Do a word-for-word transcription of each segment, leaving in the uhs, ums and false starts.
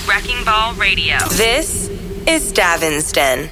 Wrecking Ball Radio. This is Davin's Den.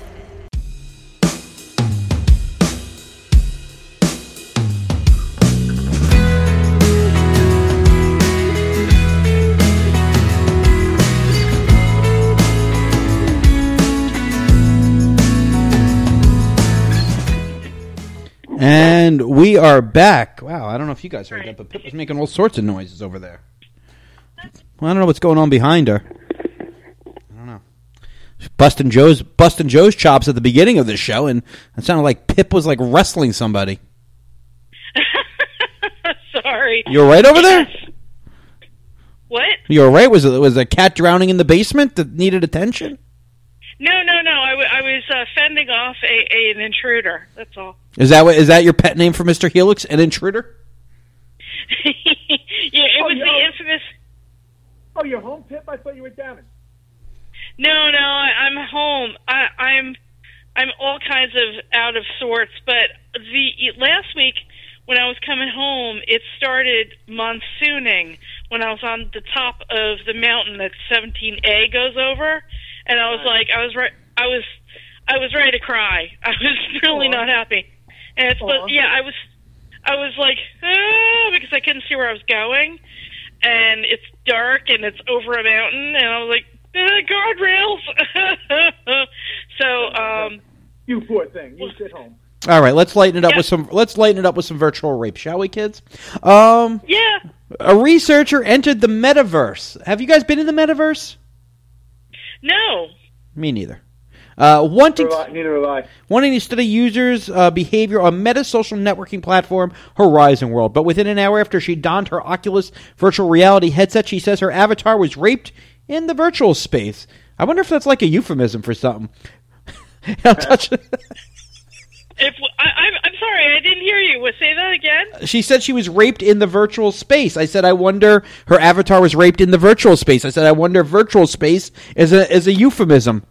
And we are back. Wow, I don't know if you guys heard that, but Pip was making all sorts of noises over there. Well, I don't know what's going on behind her. I don't know. Busting Joe's busting Joe's chops at the beginning of the show, and it sounded like Pip was like wrestling somebody. Sorry. You all right over there? What? You all right? Was it was a cat drowning in the basement that needed attention? No, no, no. I, w- I was uh, fending off a, a an intruder. That's all. Is that what, is that your pet name for Mister Helix? An intruder? Yeah, it Oh, was no. the infamous. Oh, you're home, Pip? I thought you were down. No, no, I, I'm home. I, I'm I'm all kinds of out of sorts. But the last week when I was coming home, it started monsooning when I was on the top of the mountain that seventeen A goes over, and I was like, I was right, I was, I was ready to cry. I was really Aww. not happy, and it's but yeah, I was, I was like, ah, because I couldn't see where I was going, and it's dark and it's over a mountain, and I was like, ah, guardrails. so, um, You poor thing. You sit home. All right, let's lighten it up Yeah. with some. Let's lighten it up with some virtual rape, shall we, kids? Um, yeah. a researcher entered the metaverse. Have you guys been in the metaverse? No. Me neither. Uh, wanting Neither have I- Neither have I. wanting to study users' uh, behavior on Meta's social networking platform Horizon World, but within an hour after she donned her Oculus virtual reality headset, she says her avatar was raped in the virtual space. I wonder if that's like a euphemism for something. I'll touch it. If I, I'm, I'm sorry, I didn't hear you. Say that again. She said she was raped in the virtual space. I said, I wonder her avatar was raped in the virtual space. I said, I wonder if virtual space is a is a euphemism.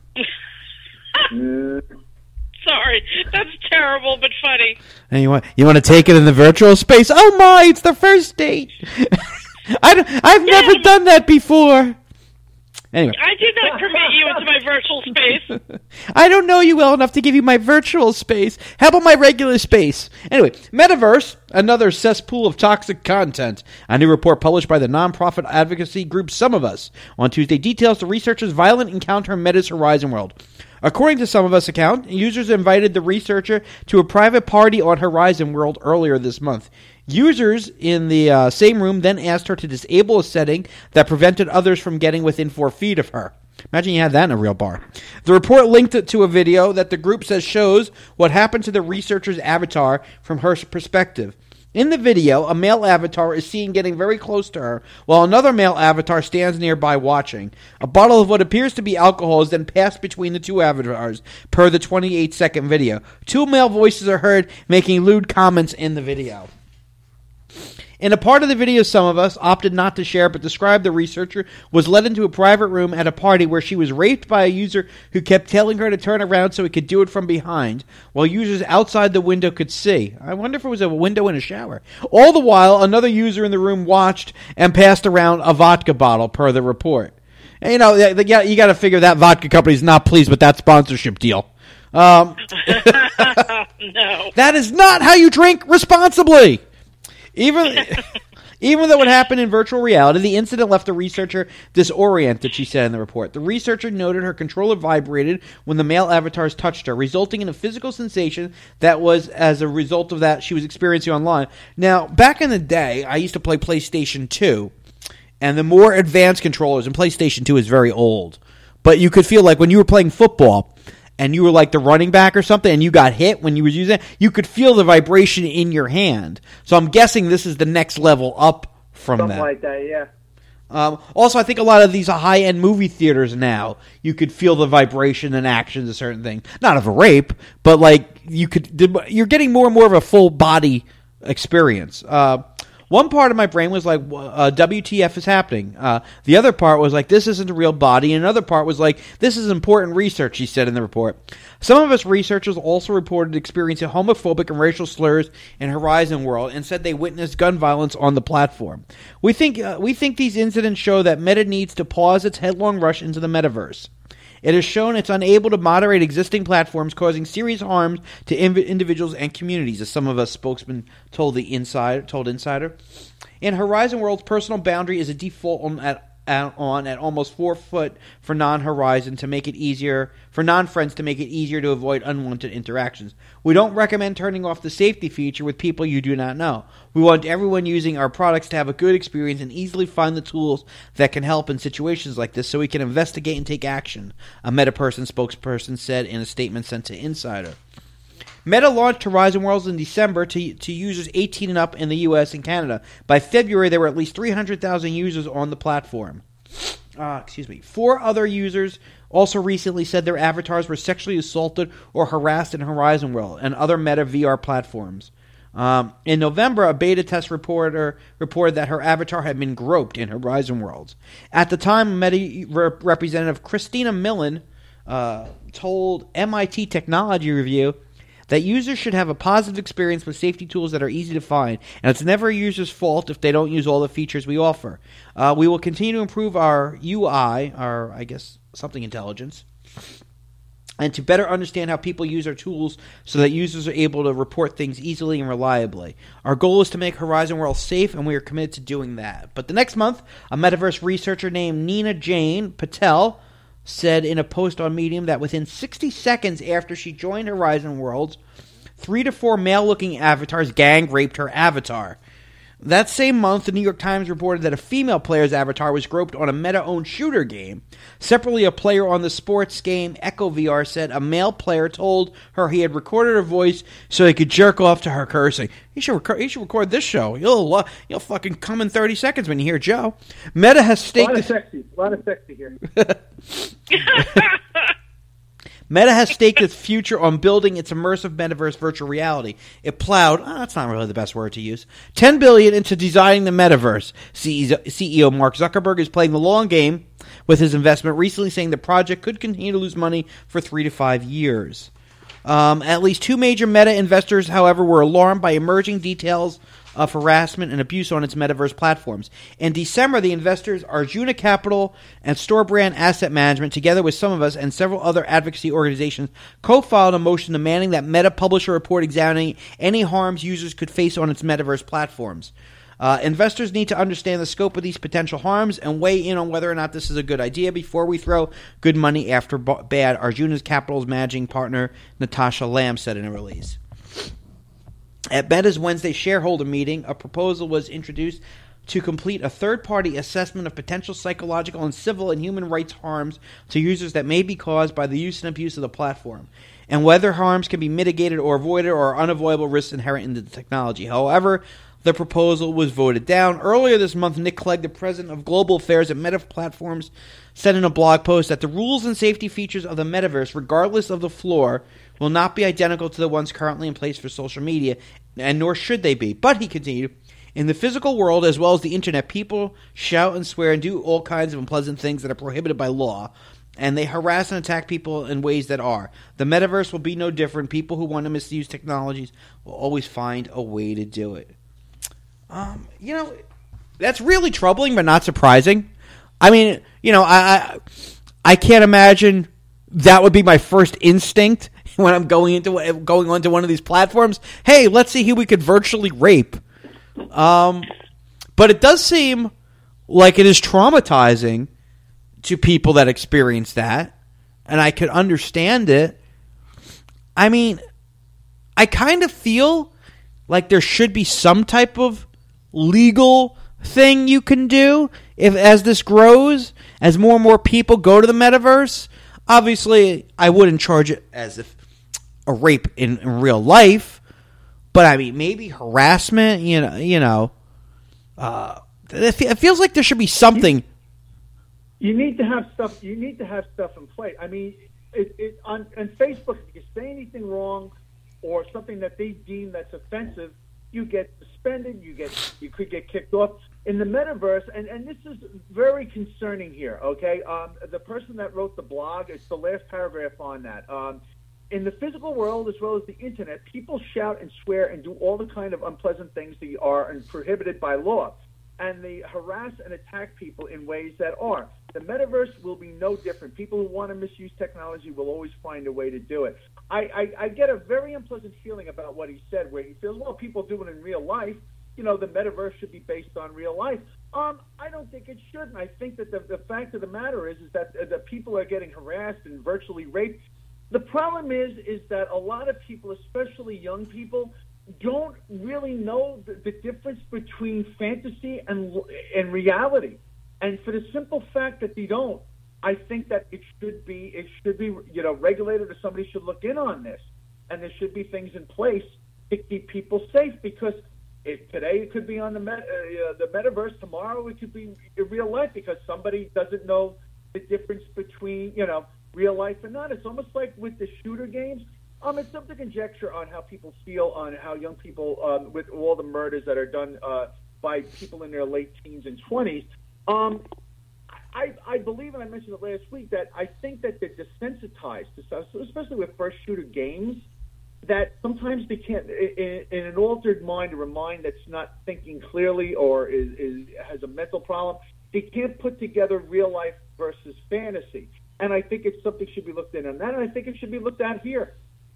Mm. Sorry, that's terrible but funny. And you want you want to take it in the virtual space? Oh my, it's the first date. I don't, I've never done that before. Anyway, I did not permit you into my virtual space. I don't know you well enough to give you my virtual space. How about my regular space? Anyway, Metaverse, another cesspool of toxic content. A new report published by the nonprofit advocacy group Some of Us on Tuesday details the researchers' violent encounter in Meta's Horizon World. According to Some of Us account, users invited the researcher to a private party on Horizon World earlier this month. Users in the uh, same room then asked her to disable a setting that prevented others from getting within four feet of her. Imagine you had that in a real bar. The report linked it to a video that the group says shows what happened to the researcher's avatar from her perspective. In the video, a male avatar is seen getting very close to her, while another male avatar stands nearby watching. A bottle of what appears to be alcohol is then passed between the two avatars, per the twenty-eight second video. Two male voices are heard making lewd comments in the video. In a part of the video Some of Us opted not to share but described the researcher was led into a private room at a party where she was raped by a user who kept telling her to turn around so he could do it from behind, while users outside the window could see. I wonder if it was a window in a shower. All the while, another user in the room watched and passed around a vodka bottle, per the report. And, you know, you got, you got to figure that vodka company's not pleased with that sponsorship deal. Um, No. that is not how you drink responsibly. Even even though it happened in virtual reality, the incident left the researcher disoriented, she said in the report. The researcher noted her controller vibrated when the male avatars touched her, resulting in a physical sensation that was as a result of that she was experiencing online. Now, back in the day, I used to play PlayStation two, and the more advanced controllers, and PlayStation two is very old, but you could feel like when you were playing football, and you were like the running back or something, and you got hit when you were using it, you could feel the vibration in your hand. So I'm guessing this is the next level up from Something that. like that, yeah. Um, also, I think a lot of these high-end movie theaters now, you could feel the vibration and actions of certain things. Not of a rape, but like you could, you're getting more and more of a full body experience. Uh, One part of my brain was like, uh, W T F is happening. Uh, the other part was like, this isn't a real body. And another part was like, this is important research, he said in the report. Some of us researchers also reported experiencing homophobic and racial slurs in Horizon World and said they witnessed gun violence on the platform. We think uh, we think these incidents show that Meta needs to pause its headlong rush into the metaverse. It has shown it's unable to moderate existing platforms, causing serious harm to inv- individuals and communities, as some of us spokesmen told the Insider. Told Insider. In Horizon World's personal boundary is a default on at, at on at almost four foot for non-Horizon to make it easier for non-friends to make it easier to avoid unwanted interactions. We don't recommend turning off the safety feature with people you do not know. We want everyone using our products to have a good experience and easily find the tools that can help in situations like this so we can investigate and take action, a Meta person spokesperson said in a statement sent to Insider. Meta launched Horizon Worlds in December to, to users eighteen and up in the U S and Canada. By February, there were at least three hundred thousand users on the platform. Uh, excuse me. Four other users also recently said their avatars were sexually assaulted or harassed in Horizon World and other Meta V R platforms. Um, in November, a beta test reporter reported that her avatar had been groped in Horizon Worlds. At the time, Meta rep- representative Christina Millen uh, told M I T Technology Review that users should have a positive experience with safety tools that are easy to find, and it's never a user's fault if they don't use all the features we offer. Uh, we will continue to improve our U I, our, I guess, something intelligence, and to better understand how people use our tools so that users are able to report things easily and reliably. Our goal is to make Horizon World safe, and we are committed to doing that. But the next month, a metaverse researcher named Nina Jane Patel said in a post on Medium that within sixty seconds after she joined Horizon Worlds, three to four male-looking avatars gang raped her avatar. That same month, the New York Times reported that a female player's avatar was groped on a Meta-owned shooter game. Separately, a player on the sports game Echo V R said a male player told her he had recorded her voice so he could jerk off to her cursing. You should, rec- you should record this show. You'll uh, you'll fucking come in thirty seconds when you hear Joe. Meta has staked... A lot of sexy. A lot of sexy here. Meta has staked its future on building its immersive metaverse virtual reality. It plowed, oh, that's not really the best word to use, ten billion dollars into designing the metaverse. C E O Mark Zuckerberg is playing the long game with his investment, recently saying the project could continue to lose money for three to five years. Um, at least two major Meta investors, however, were alarmed by emerging details of harassment and abuse on its metaverse platforms. In December, the investors Arjuna Capital and Storebrand Asset Management, together with some of us and several other advocacy organizations, co-filed a motion demanding that Meta publish a report examining any harms users could face on its metaverse platforms. Uh, investors need to understand the scope of these potential harms and weigh in on whether or not this is a good idea before we throw good money after b- bad, Arjuna Capital's managing partner Natasha Lamb said in a release. At Meta's Wednesday shareholder meeting, a proposal was introduced to complete a third-party assessment of potential psychological and civil and human rights harms to users that may be caused by the use and abuse of the platform, and whether harms can be mitigated or avoided or are unavoidable risks inherent in the technology. However, the proposal was voted down. Earlier this month, Nick Clegg, the president of global affairs at Meta Platforms, said in a blog post that the rules and safety features of the metaverse, regardless of the floor, will not be identical to the ones currently in place for social media, and nor should they be. But, he continued, in the physical world as well as the internet, people shout and swear and do all kinds of unpleasant things that are prohibited by law, and they harass and attack people in ways that are. The metaverse will be no different. People who want to misuse technologies will always find a way to do it. Um, you know, that's really troubling, but not surprising. I mean, you know, I, I I can't imagine that would be my first instinct when I'm going into going onto one of these platforms. Hey, let's see who we could virtually rape. Um, but it does seem like it is traumatizing to people that experience that, and I could understand it. I mean, I kind of feel like there should be some type of legal thing you can do if as this grows, as more and more people go to the metaverse. Obviously, I wouldn't charge it as if a rape in, in real life, but I mean, maybe harassment. You know, you know, uh, it feels like there should be something. You need to have stuff. You need to have stuff in place. I mean, it, it, on, on Facebook, if you say anything wrong or something that they deem that's offensive, you get suspended, you get you could get kicked off. In the metaverse, and, and this is very concerning here, okay? Um, the person that wrote the blog, it's the last paragraph on that. Um, in the physical world, as well as the internet, people shout and swear and do all the kind of unpleasant things that are and prohibited by law. And they harass and attack people in ways that are. The metaverse will be no different. People who want to misuse technology will always find a way to do it. I, I, I get a very unpleasant feeling about what he said, where he feels, well, people do it in real life. You know, the metaverse should be based on real life. Um, I don't think it should. And I think that the, the fact of the matter is, is that uh, the people are getting harassed and virtually raped. The problem is, is that a lot of people, especially young people, don't really know the, the difference between fantasy and and reality. And for the simple fact that they don't, I think that it should be it should be you know regulated, or somebody should look in on this, and there should be things in place to keep people safe. Because It, today it could be on the met, uh, the metaverse. Tomorrow it could be in real life because somebody doesn't know the difference between you know real life and not. It's almost like with the shooter games. Um, it's up to conjecture on how people feel, on how young people, um, with all the murders that are done uh, by people in their late teens and twenties. Um, I, I believe, and I mentioned it last week, that I think that they're desensitized to stuff, especially with first shooter games. That sometimes they can't, in, in an altered mind or a mind that's not thinking clearly or is, is has a mental problem, they can't put together real life versus fantasy. And I think it's something should be looked at on that, and I think it should be looked at here.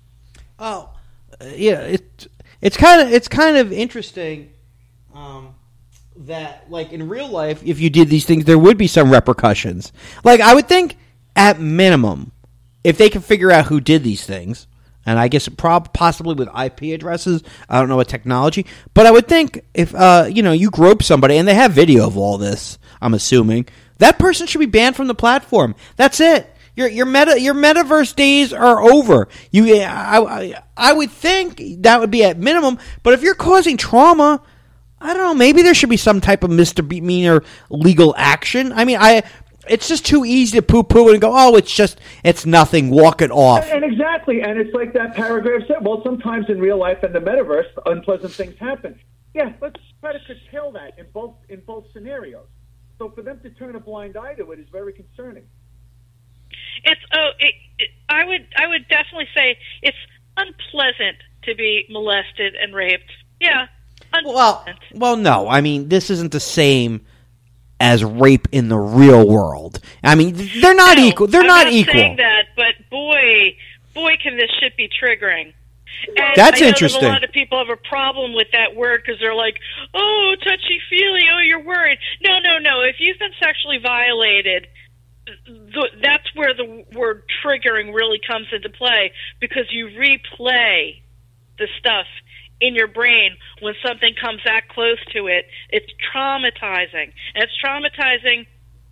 Oh, uh, yeah, it, it's kind of it's kind of interesting um, that, like, in real life, if you did these things, there would be some repercussions. Like, I would think, at minimum, if they can figure out who did these things. And I guess prob- possibly with I P addresses. I don't know what technology. But I would think if, uh, you know, you grope somebody, and they have video of all this, I'm assuming, that person should be banned from the platform. That's it. Your your meta your metaverse days are over. You, I, I, I would think that would be at minimum. But if you're causing trauma, I don't know, maybe there should be some type of misdemeanor legal action. I mean, I... It's just too easy to poo-poo and go, oh, it's just, it's nothing, walk it off. And, and exactly, and it's like that paragraph said, well, sometimes in real life and the metaverse, unpleasant things happen. Yeah, let's try to curtail that in both in both scenarios. So for them to turn a blind eye to it is very concerning. It's oh, it, it, I would I would definitely say it's unpleasant to be molested and raped. Yeah, unpleasant. Well, well, no, I mean, this isn't the same as rape in the real world. I mean, they're not no, equal. They're I'm not, not equal. saying that, but boy, boy, can this shit be triggering. And That's I know interesting. That a lot of people have a problem with that word because they're like, "Oh, touchy-feely. Oh, you're worried." No, no, no. If you've been sexually violated, th- that's where the word triggering really comes into play, because you replay the stuff in your brain when something comes that close to it. It's traumatizing, and it's traumatizing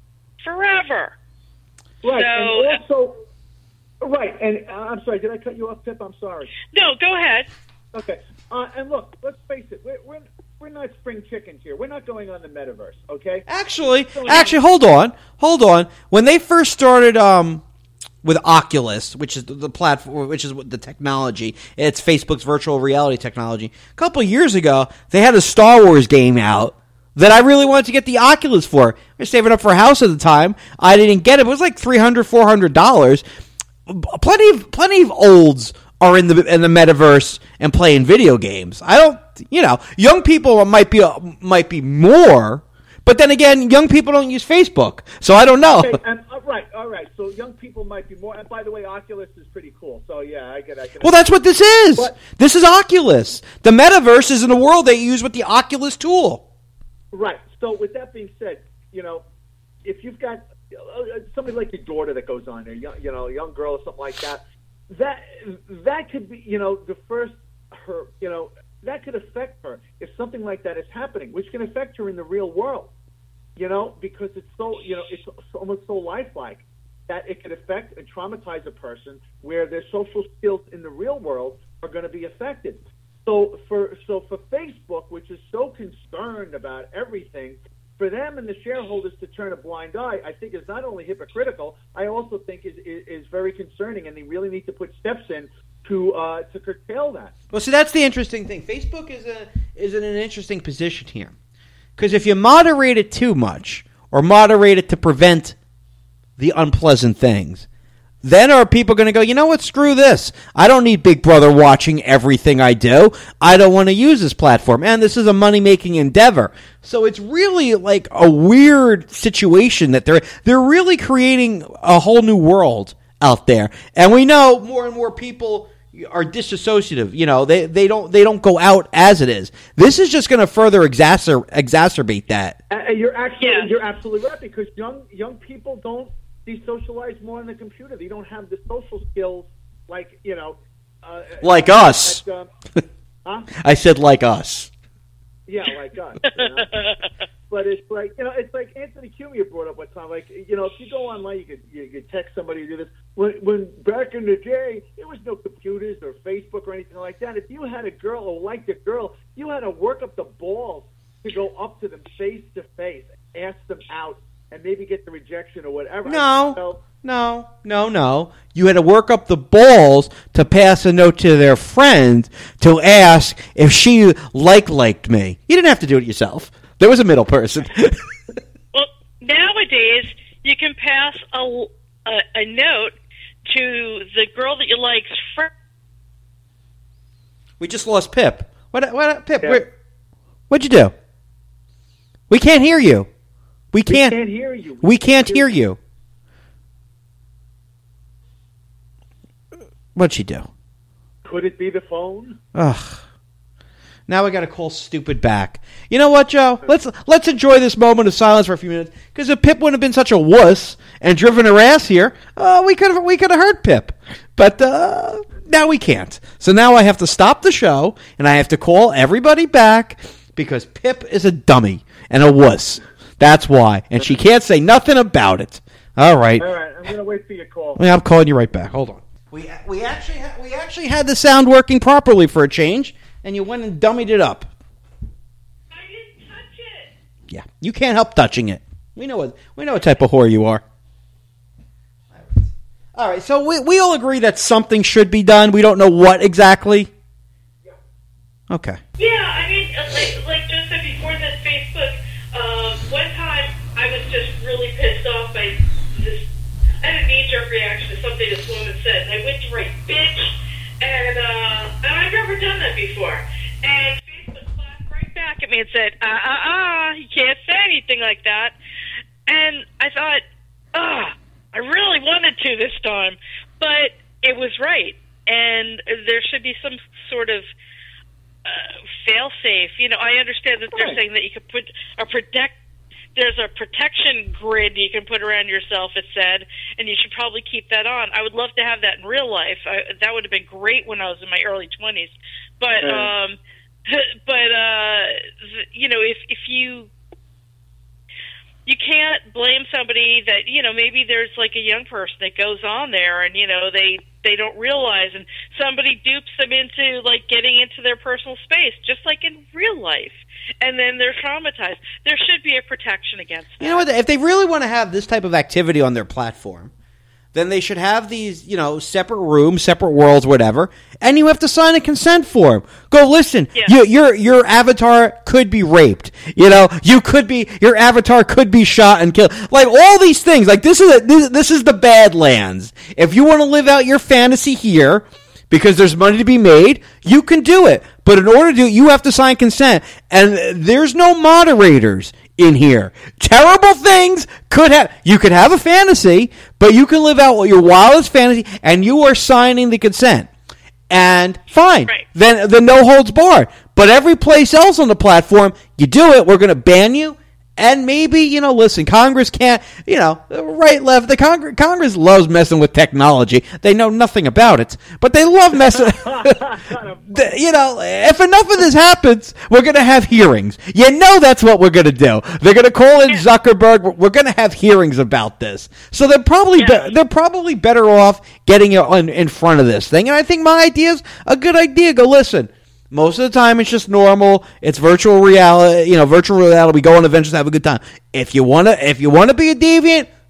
forever. Right, So, and also, right, and uh, I'm sorry, did I cut you off, Pip? I'm sorry. No, go ahead. Okay, uh, and look, let's face it, we're, we're we're not spring chickens here. We're not going on the metaverse, okay? Actually, actually, hold on, hold on. When they first started, um. with Oculus, which is the platform, which is the technology. It's Facebook's virtual reality technology. A couple of years ago, they had a Star Wars game out that I really wanted to get the Oculus for. I was saving up for a house at the time. I didn't get it. It was like three hundred dollars, four hundred dollars. Plenty of plenty of olds are in the in the metaverse and playing video games. I don't, you know, young people might be might be more. But then again, young people don't use Facebook, so I don't know. Okay, and, uh, right, all right. So young people might be more. And by the way, Oculus is pretty cool. So yeah, I get. I get well, that's what this is. But, this is Oculus. The metaverse is in a world they use with the Oculus tool. Right. So with that being said, you know, if you've got uh, somebody like your daughter that goes on there, young, you know, a young girl or something like that, that that could be, you know, the first her, you know. That could affect her if something like that is happening, which can affect her in the real world, you know, because it's so, you know, it's almost so lifelike that it could affect and traumatize a person where their social skills in the real world are going to be affected. So for so for Facebook, which is so concerned about everything, for them and the shareholders to turn a blind eye, I think is not only hypocritical, I also think is, is, is very concerning, and they really need to put steps in to uh, to curtail that. Well, see, that's the interesting thing. Facebook is a is in an interesting position here, because if you moderate it too much or moderate it to prevent the unpleasant things, then are people going to go, you know what, screw this. I don't need Big Brother watching everything I do. I don't want to use this platform. And this is a money-making endeavor. So it's really like a weird situation that they're they're really creating a whole new world out there. And we know more and more people are disassociative. You know, they, they don't they don't go out as it is. This is just going to further exacer, exacerbate that. Uh, you're actually Yeah. you're absolutely right, because young young people don't de-socialize more on the computer. They don't have the social skills like, you know, uh, Like us. Like, uh, huh? I said like us. Yeah, like us. You know? But it's like, you know, it's like Anthony Cumia brought up one time. Like, you know, if you go online, you could you could text somebody to do this. When when back in the day, there was no computers or Facebook or anything like that. If you had a girl or liked a girl, you had to work up the balls to go up to them face to face, ask them out, and maybe get the rejection or whatever. No, So, no, no, no. You had to work up the balls to pass a note to their friend to ask if she like liked me. You didn't have to do it yourself. There was a middle person. Well, nowadays you can pass a, a, a note to the girl that you like's friend. We just lost Pip. What? What? Pip? Yeah. Where, what'd you do? We can't hear you. We we can't. can't hear you. We can't hear you. What'd she do? Could it be the phone? Ugh. Now we got to call stupid back. You know what, Joe? Let's let's enjoy this moment of silence for a few minutes. Because if Pip wouldn't have been such a wuss and driven her ass here, uh, we could have we could have heard Pip. But uh, now we can't. So now I have to stop the show and I have to call everybody back because Pip is a dummy and a wuss. That's why, and she can't say nothing about it. All right. All right, I'm going to wait for your call. Yeah, I'm calling you right back. Hold on. We we actually ha- we actually had the sound working properly for a change. And you went and dummied it up. I didn't touch it. Yeah, you can't help touching it. We know what we know what type of whore you are. All right, so we we all agree that something should be done. We don't know what exactly. Okay. Yeah, I mean, uh, like, like Joe said before, that Facebook. Uh, one time, I was just really pissed off by this. I had a knee-jerk reaction to something this woman said, and I went to write bitch. And, uh, and I've never done that before. And Facebook slapped right back at me and said, ah, ah, ah, you can't say anything like that. And I thought, ah, I really wanted to this time. But it was right. And there should be some sort of uh, fail-safe. You know, I understand that they're saying that you could put a protect, there's a protection grid you can put around yourself, it said, and you should probably keep that on. I would love to have that in real life. I, that would have been great when I was in my early twenties. But, Yeah. um, but uh, you know, if if you you can't blame somebody that, you know, maybe there's like a young person that goes on there and, you know, they they don't realize, and somebody dupes them into like getting into their personal space, just like in real life. And then they're traumatized. There should be a protection against that. You know what? If they really want to have this type of activity on their platform, then they should have these, you know, separate rooms, separate worlds, whatever, and you have to sign a consent form. Go, listen, Yeah. you, your your avatar could be raped. You know, you could be, your avatar could be shot and killed. Like, all these things. Like, this is a, this, this is the Badlands. If you want to live out your fantasy here, because there's money to be made, you can do it. But in order to do it, you have to sign consent. And there's no moderators in here. Terrible things could have... You could have a fantasy, but you can live out your wildest fantasy, and you are signing the consent. And fine. Right. Then the no holds barred. But every place else on the platform, you do it, we're going to ban you. And maybe, you know, listen, Congress can't, you know, right, left, the Congress, Congress loves messing with technology. They know nothing about it, but they love messing, The- you know, if enough of this happens, we're going to have hearings. You know that's what we're going to do. They're going to call in Zuckerberg. We're going to have hearings about this. So they're probably, Yeah. be- they're probably better off getting it in, in front of this thing. And I think my idea is a good idea. Go, listen. Most of the time, it's just normal. It's virtual reality. You know, virtual reality. We go on adventures, have a good time. If you wanna, if you wanna be a deviant,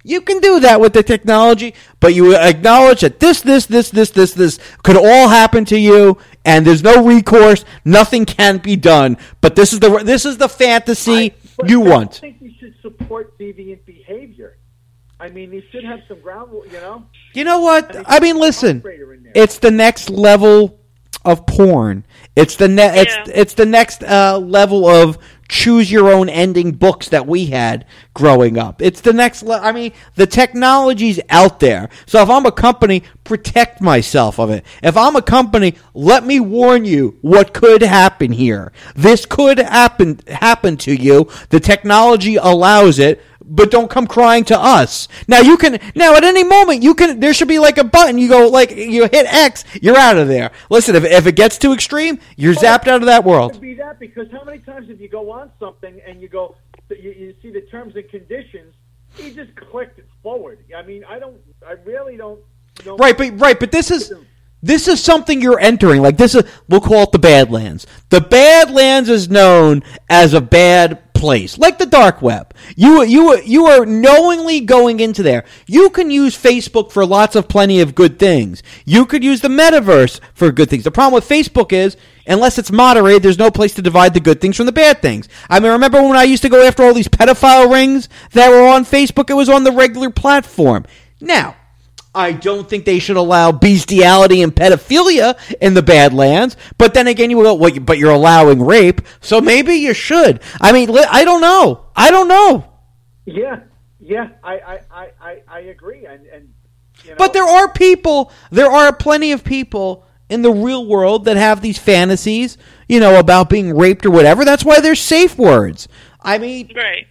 You can do that with the technology, but you acknowledge that this, this, this, this, this, this could all happen to you, and there's no recourse. Nothing can be done. But this is the this is the fantasy I, you I want. I think you should support deviant behavior. I mean, you should have some ground, you know? You know what? I mean, listen. Operator in there. It's the next level of porn. It's the ne- it's Yeah. it's the next uh, level of choose your own ending books that we had growing up. It's the next le- I mean, the technology's out there. So if I'm a company, protect myself of it. If I'm a company, let me warn you what could happen here. This could happen happen to you. The technology allows it. But don't come crying to us. Now you can. Now at any moment you can. There should be like a button. You go like you hit X. You're out of there. Listen, if if it gets too extreme, you're zapped out of that It world. could be that because how many times if you go on something and you go, you, you see the terms and conditions, you just click it forward. I mean, I don't. I really don't know. Right, but right, but this is this is something you're entering. Like this is, we'll call it the Badlands. The Badlands is known as a bad place, like the dark web. You you you are knowingly going into there. You can use Facebook for lots of plenty of good things. You could use the metaverse for good things. The problem with Facebook is, unless it's moderated, there's no place to divide the good things from the bad things. I mean, remember when I used to go after all these pedophile rings that were on Facebook? It was on the regular platform. Now, I don't think they should allow bestiality and pedophilia in the Badlands. But then again, you will, well, but you're allowing rape, so maybe you should. I mean, I don't know. I don't know. Yeah, yeah, I, I, I, I, I agree. And, and you know, But there are people, there are plenty of people in the real world that have these fantasies, you know, about being raped or whatever. That's why they're safe words. I mean, Right.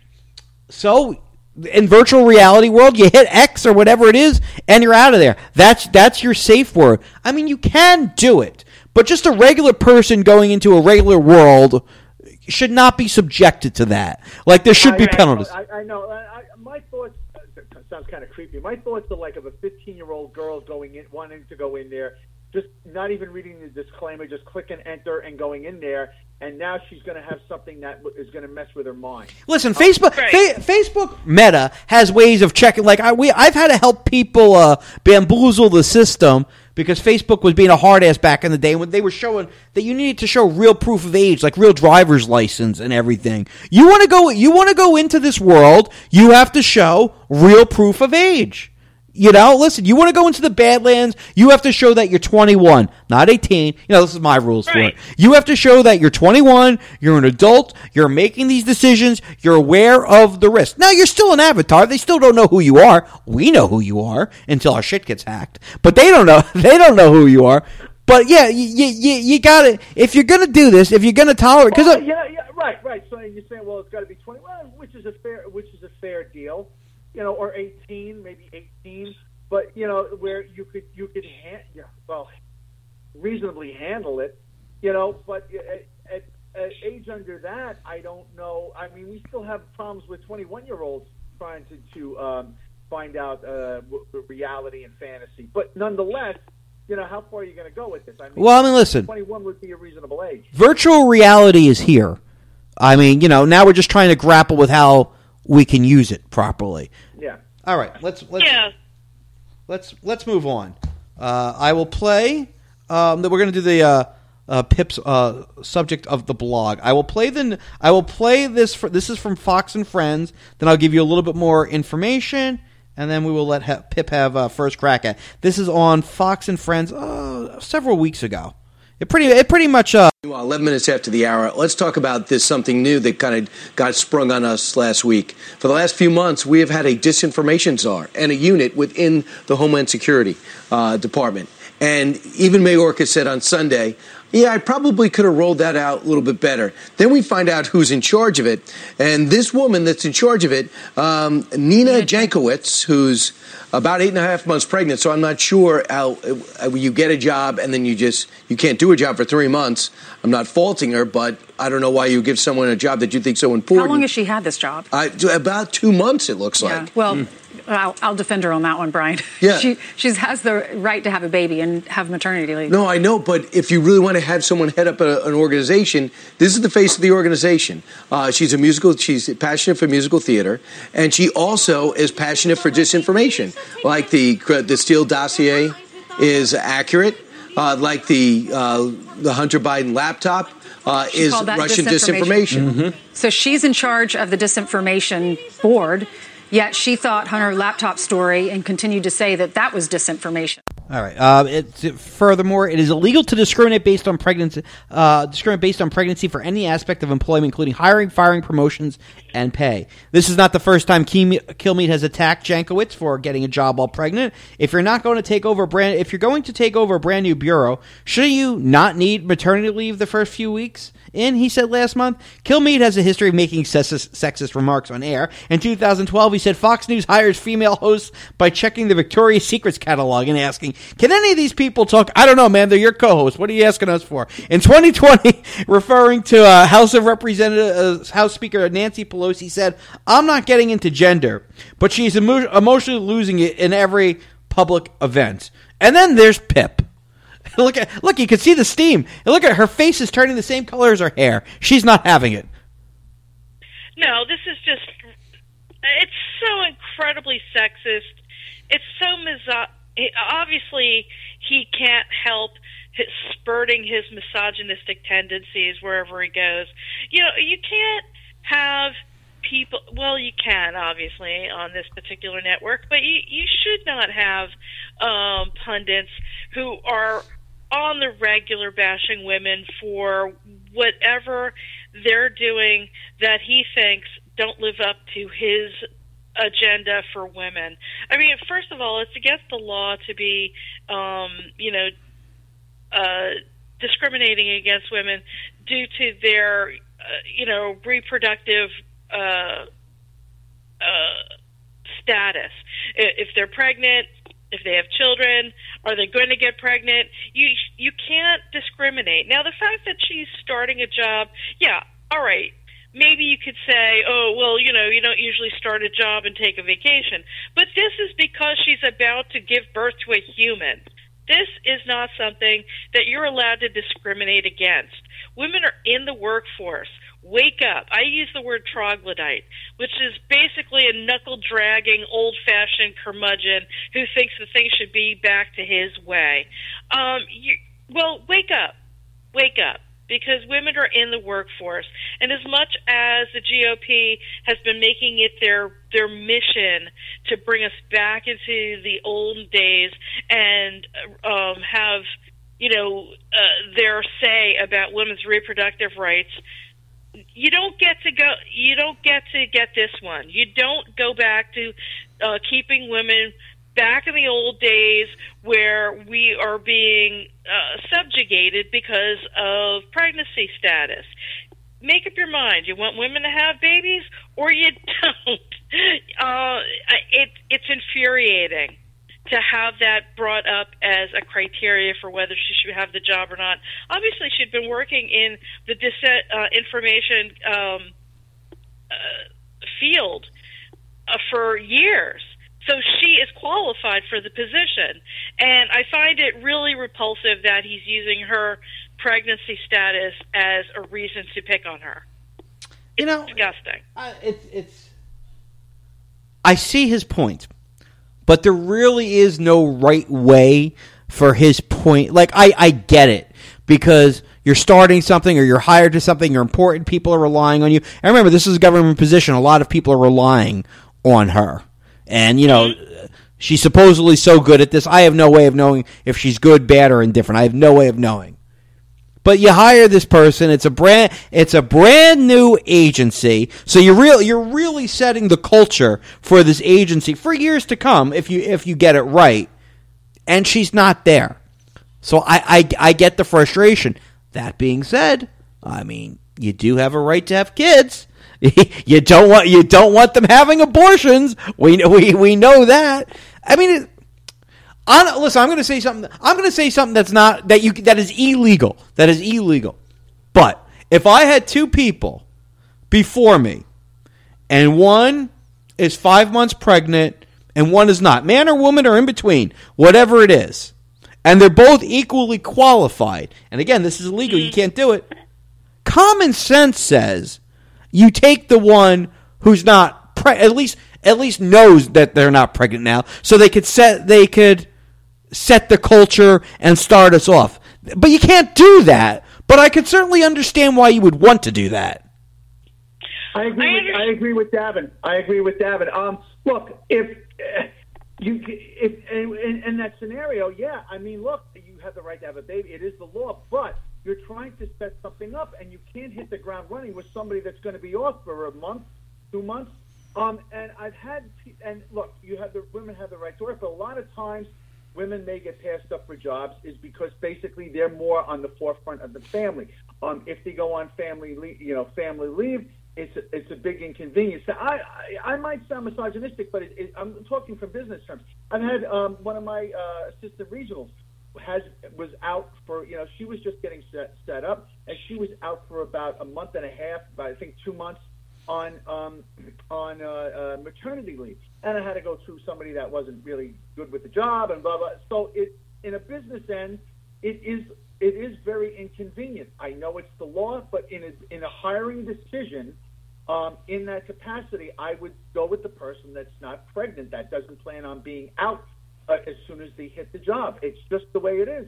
so in virtual reality world, you hit X or whatever it is, and you're out of there. That's that's your safe word. I mean, you can do it, but just a regular person going into a regular world should not be subjected to that. Like, there should I, be I- penalties. I, I know. I, I, my thoughts it sounds kind of creepy. My thoughts are like of a fifteen-year-old girl going in, wanting to go in there, just not even reading the disclaimer, just clicking enter and going in there, and now she's going to have something that is going to mess with her mind. Listen, Facebook, Right. fa- Facebook Meta has ways of checking. Like I, we, I've had to help people uh, bamboozle the system because Facebook was being a hard ass back in the day when they were showing that you needed to show real proof of age, like real driver's license and everything. You want to go, you want to go into this world, you have to show real proof of age. You know, listen, you want to go into the Badlands, you have to show that you're twenty-one, not eighteen. You know, this is my rules for Right. it. You have to show that you're twenty-one, you're an adult, you're making these decisions, you're aware of the risk. Now, you're still an avatar. They still don't know who you are. We know who you are until our shit gets hacked. But they don't know. They don't know who you are. But yeah, you you, you got to, if you're going to do this, if you're going to tolerate, because Well, yeah, yeah, right, right. So you're saying, well, it's got to be twenty, well, which is a fair, which is a fair deal, you know, or eighteen, maybe eighteen, but you know, where you could you could ha- yeah, well, reasonably handle it, you know. But at, at, at age under that, I don't know. I mean, we still have problems with twenty-one-year-olds trying to to um, find out uh, w- w- reality and fantasy. But nonetheless, you know, how far are you going to go with this? I mean, well, I mean, listen, twenty-one would be a reasonable age. virtual reality is here. I mean, you know, now we're just trying to grapple with how we can use it properly. Yeah. All right, let's let's Yeah. let's let's move on. Uh, I will play. Um, that we're going to do the uh, uh, Pip's uh, subject of the blog. I will play the. I will play this. For, this is from Fox and Friends. Then I'll give you a little bit more information, and then we will let ha- Pip have uh, first crack at. This is on Fox and Friends uh, several weeks ago. It pretty. It pretty much. Uh, Well, eleven minutes after the hour, let's talk about this something new that kind of got sprung on us last week. For the last few months, we have had a disinformation czar and a unit within the Homeland Security uh, Department. And even Mayorkas said on Sunday, yeah, I probably could have rolled that out a little bit better. Then we find out who's in charge of it. And this woman that's in charge of it, um, Nina Jankowicz, who's about eight and a half months pregnant, so I'm not sure how uh, you get a job and then you just, you can't do a job for three months. I'm not faulting her, but I don't know why you give someone a job that you think so important. How long has she had this job? I, about two months, it looks Yeah. like. Well, I'll, I'll defend her on that one, Brian. Yeah. she she has the right to have a baby and have maternity leave. No, I know, but if you really want to have someone head up a, an organization, this is the face of the organization. Uh, she's a musical. She's passionate for musical theater, and she also is passionate for disinformation, like the the Steele dossier is accurate, uh, like the uh, the Hunter Biden laptop. Uh, is Russian disinformation. disinformation. Mm-hmm. So she's in charge of the disinformation board, yet she thought Hunter laptop story and continued to say that that was disinformation. All right. Uh, it's, furthermore, it is illegal to discriminate based on pregnancy, uh, discriminate based on pregnancy for any aspect of employment, including hiring, firing, promotions, and pay. This is not the first time Kilmeade has attacked Jankowicz for getting a job while pregnant. If you're not going to take over a brand, if you're going to take over a brand new bureau, shouldn't you not need maternity leave the first few weeks in? He said last month. Kilmeade has a history of making sexist, sexist remarks on air. In two thousand twelve, he said Fox News hires female hosts by checking the Victoria's Secrets catalog and asking, "Can any of these people talk?" I don't know, man. They're your co-hosts. What are you asking us for? In twenty twenty, referring to uh, House of Representatives, uh, House Speaker Nancy Pelosi said, "I'm not getting into gender, but she's emo- emotionally losing it in every public event." And then there's Pip. Look at look, you can see the steam. Look at her face is turning the same color as her hair. She's not having it. No, this is just it's so incredibly sexist. It's so miso- obviously he can't help his spurting his misogynistic tendencies wherever he goes. You know, you can't have people, well, you can, obviously, on this particular network, but you, you should not have um, pundits who are on the regular bashing women for whatever they're doing that he thinks don't live up to his agenda for women. I mean, first of all, it's against the law to be, um, you know, uh, discriminating against women due to their, uh, you know, reproductive uh, uh, status. If they're pregnant, if they have children, are they going to get pregnant? You you can't discriminate. Now, the fact that she's starting a job, yeah, all right. Maybe you could say, oh, well, you know, you don't usually start a job and take a vacation. But this is because she's about to give birth to a human. This is not something that you're allowed to discriminate against. Women are in the workforce. Wake up. I use the word troglodyte, which is basically a knuckle-dragging, old-fashioned curmudgeon who thinks that things should be back to his way. Um, you, well, wake up. Wake up. Because women are in the workforce. And as much as the G O P has been making it their their mission to bring us back into the old days and um, have, you know, uh, their say about women's reproductive rights, you don't get to go. You don't get to get this one. You don't go back to uh, keeping women back in the old days where we are being uh, subjugated because of pregnancy status. Make up your mind. You want women to have babies or you don't. Uh, it, it's infuriating to have that brought up as a criteria for whether she should have the job or not. Obviously, she'd been working in the dis- uh, information um, uh, field uh, for years. So she is qualified for the position. And I find it really repulsive that he's using her pregnancy status as a reason to pick on her. It's you know, disgusting. Uh, it's, it's. I see his point, but there really is no right way for his point. Like, I, I get it, because you're starting something or you're hired to something, you're important, people are relying on you. And remember, this is a government position. A lot of people are relying on her. And, you know, she's supposedly so good at this. I have no way of knowing if she's good, bad, or indifferent. I have no way of knowing. But you hire this person. It's a brand. It's a brand new agency. So you're really you're really setting the culture for this agency for years to come if you if you get it right. And she's not there. So I I, I get the frustration. That being said, I mean, you do have a right to have kids. You don't want you don't want them having abortions. We we we know that. I mean, it, on, listen. I'm going to say something. I'm going to say something that's not that you that is illegal. That is illegal. But if I had two people before me, and one is five months pregnant and one is not, man or woman or in between, whatever it is, and they're both equally qualified, and again, this is illegal, you can't do it, common sense says you take the one who's not pre- at least at least knows that they're not pregnant now, so they could set they could set the culture and start us off. But you can't do that. But I could certainly understand why you would want to do that. I agree. I With, I agree with Davin. I agree with Davin. Um, look, if uh, you if in, in, in that scenario, yeah, I mean, look, you have the right to have a baby. It is the law, but you're trying to set something up, and you can't hit the ground running with somebody that's going to be off for a month, two months. Um, and I've had, and look, you have the women have the right to work, but a lot of times women may get passed up for jobs is because basically they're more on the forefront of the family. Um, if they go on family, leave, you know, family leave, it's a, it's a big inconvenience. Now, I, I I might sound misogynistic, but it, it, I'm talking from business terms. I've had um, one of my uh, assistant regionals has was out for, you know, she was just getting set, set up, and she was out for about a month and a half, about I think two months on um, on uh, uh, maternity leave. And I had to go through somebody that wasn't really good with the job and blah, blah. So it, in a business end, it is it is very inconvenient. I know it's the law, but in a, in a hiring decision, um, in that capacity, I would go with the person that's not pregnant, that doesn't plan on being out uh, as soon as they hit the job. It's just the way it is.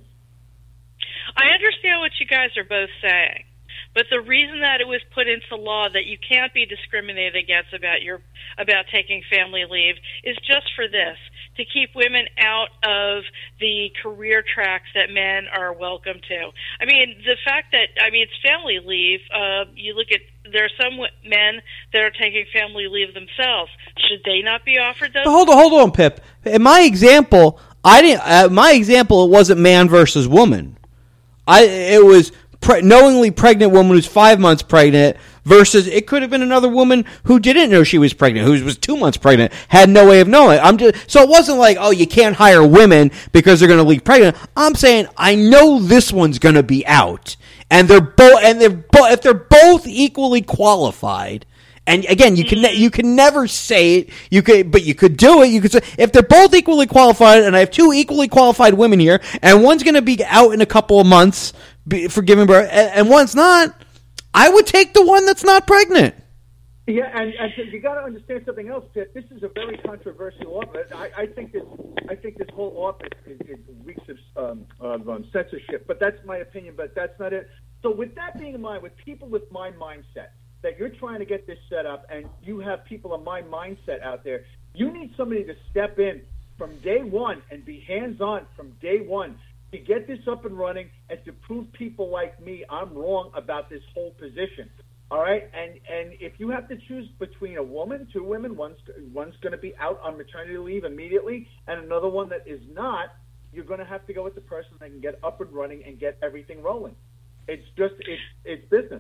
I understand what you guys are both saying. But the reason that it was put into law that you can't be discriminated against about your about taking family leave is just for this, to keep women out of the career tracks that men are welcome to. I mean, the fact that, I mean, it's family leave, uh, you look at, there are some men that are taking family leave themselves. Should they not be offered those? But hold on, hold on, Pip. In my example, I didn't. Uh, my example, it wasn't man versus woman. I it was pre- knowingly pregnant woman who's five months pregnant versus it could have been another woman who didn't know she was pregnant, who was two months pregnant, had no way of knowing. I'm just so it wasn't like, oh, you can't hire women because they're going to leave pregnant. I'm saying I know this one's going to be out, and they're both and they're both if they're both equally qualified. And again, you can ne- you can never say it. You could, but you could do it. You could say if they're both equally qualified, and I have two equally qualified women here, and one's going to be out in a couple of months for giving birth, and, and one's not. I would take the one that's not pregnant. Yeah, and, and so you got to understand something else, Pitt. This is a very controversial office. I, I think this I think this whole office is, is weeks of, um, of um, censorship, but that's my opinion. But that's not it. So with that being in mind, with people with my mindset, that you're trying to get this set up and you have people of my mindset out there, you need somebody to step in from day one and be hands-on from day one to get this up and running and to prove people like me I'm wrong about this whole position. All right? And and if you have to choose between a woman, two women, one's, one's going to be out on maternity leave immediately and another one that is not, you're going to have to go with the person that can get up and running and get everything rolling. It's just, it's, it's business.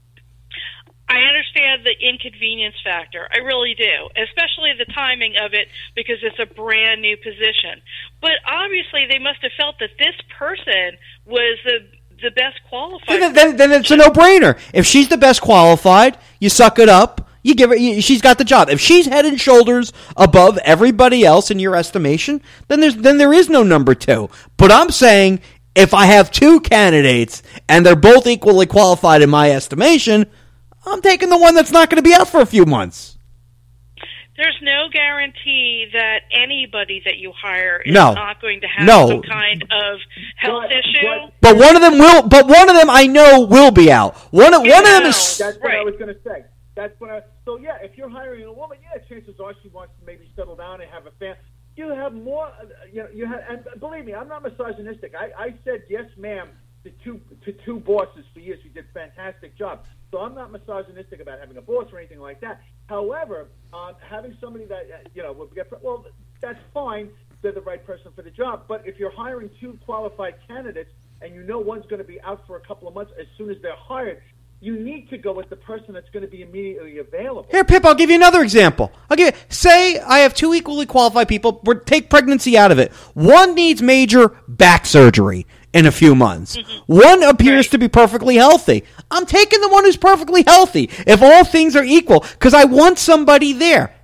I understand the inconvenience factor. I really do, especially the timing of it because it's a brand new position. But obviously they must have felt that this person was the the best qualified. Then, then, then it's a no-brainer. If she's the best qualified, you suck it up. You give her. You, she's got the job. If she's head and shoulders above everybody else in your estimation, then there's then there is no number two. But I'm saying if I have two candidates and they're both equally qualified in my estimation, I'm taking the one that's not going to be out for a few months. There's no guarantee that anybody that you hire is no. not going to have no. some kind of health but, issue. But, but one of them will. But one of them I know will be out. One of Yeah, one of them no. is. That's what Right. I was going to say. That's what I. So yeah, if you're hiring a woman, yeah, chances are she wants to maybe settle down and have a family. You have more. You know, you have, and believe me, I'm not misogynistic. I, I said yes, ma'am, to two to two bosses for years who did fantastic jobs. So I'm not misogynistic about having a boss or anything like that. However, um, having somebody that, uh, you know, will get, well, that's fine. They're the right person for the job. But if you're hiring two qualified candidates and you know one's going to be out for a couple of months as soon as they're hired, you need to go with the person that's going to be immediately available. Here, Pip, I'll give you another example. I'll give you, say I have two equally qualified people. We're, take pregnancy out of it. One needs major back surgery in a few months. Mm-hmm. One appears right. to be perfectly healthy. I'm taking the one who's perfectly healthy if all things are equal because I want somebody there.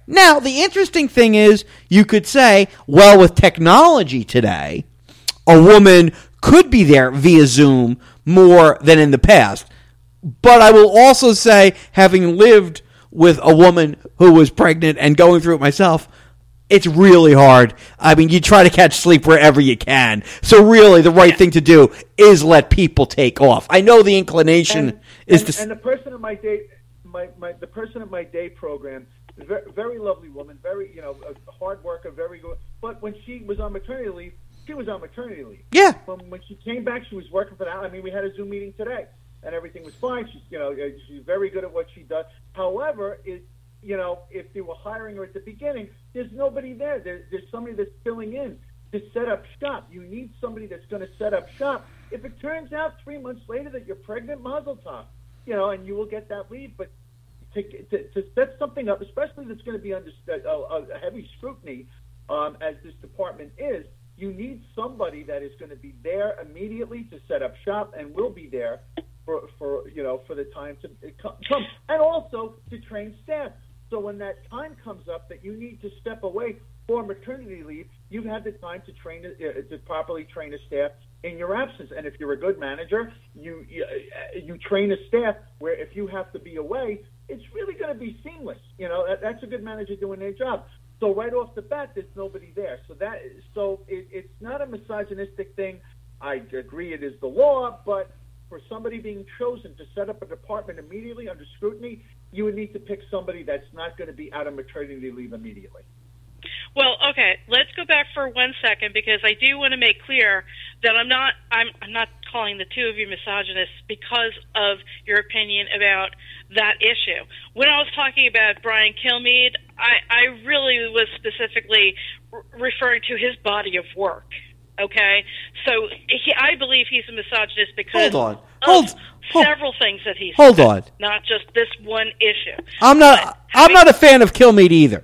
Now, the interesting thing is, you could say, well, with technology today, a woman could be there via Zoom more than in the past. But I will also say, having lived with a woman who was pregnant and going through it myself, it's really hard. I mean, you try to catch sleep wherever you can. So really, the right thing to do is let people take off. I know the inclination and, is and, to... And the person at my day, my, my the person at my day program, very, very lovely woman, very, you know, a hard worker, very good. But when she was on maternity leave, she was on maternity leave. Yeah. When, when she came back, she was working for that. I mean, we had a Zoom meeting today, and everything was fine. She's, you know, she's very good at what she does. However, it, you know, if they were hiring her at the beginning, there's nobody there. there. There's somebody that's filling in to set up shop. You need somebody that's going to set up shop. If it turns out three months later that you're pregnant, mazel tov, you know, and you will get that leave. But to, to, to set something up, especially that's going to be under uh, a heavy scrutiny, um, as this department is, you need somebody that is going to be there immediately to set up shop and will be there for, for you know, for the time to come, and also to train staff. So when that time comes up that you need to step away for maternity leave, you've had the time to train uh, to properly train a staff in your absence. And if you're a good manager, you you, you train a staff where if you have to be away, it's really going to be seamless. You know, that, that's a good manager doing their job. So right off the bat, there's nobody there. So that so it, it's not a misogynistic thing. I agree it is the law, but for somebody being chosen to set up a department immediately under scrutiny, you would need to pick somebody that's not going to be out of maternity leave immediately. Well, okay, let's go back for one second because I do want to make clear that I'm not I'm I'm not calling the two of you misogynists because of your opinion about that issue. When I was talking about Brian Kilmeade, I, I really was specifically r- referring to his body of work. Okay, so he, I believe he's a misogynist because Hold on. of Hold, hold, several things that he's hold said, on. not just this one issue. I'm not. But I'm having- not a fan of Kilmeade either.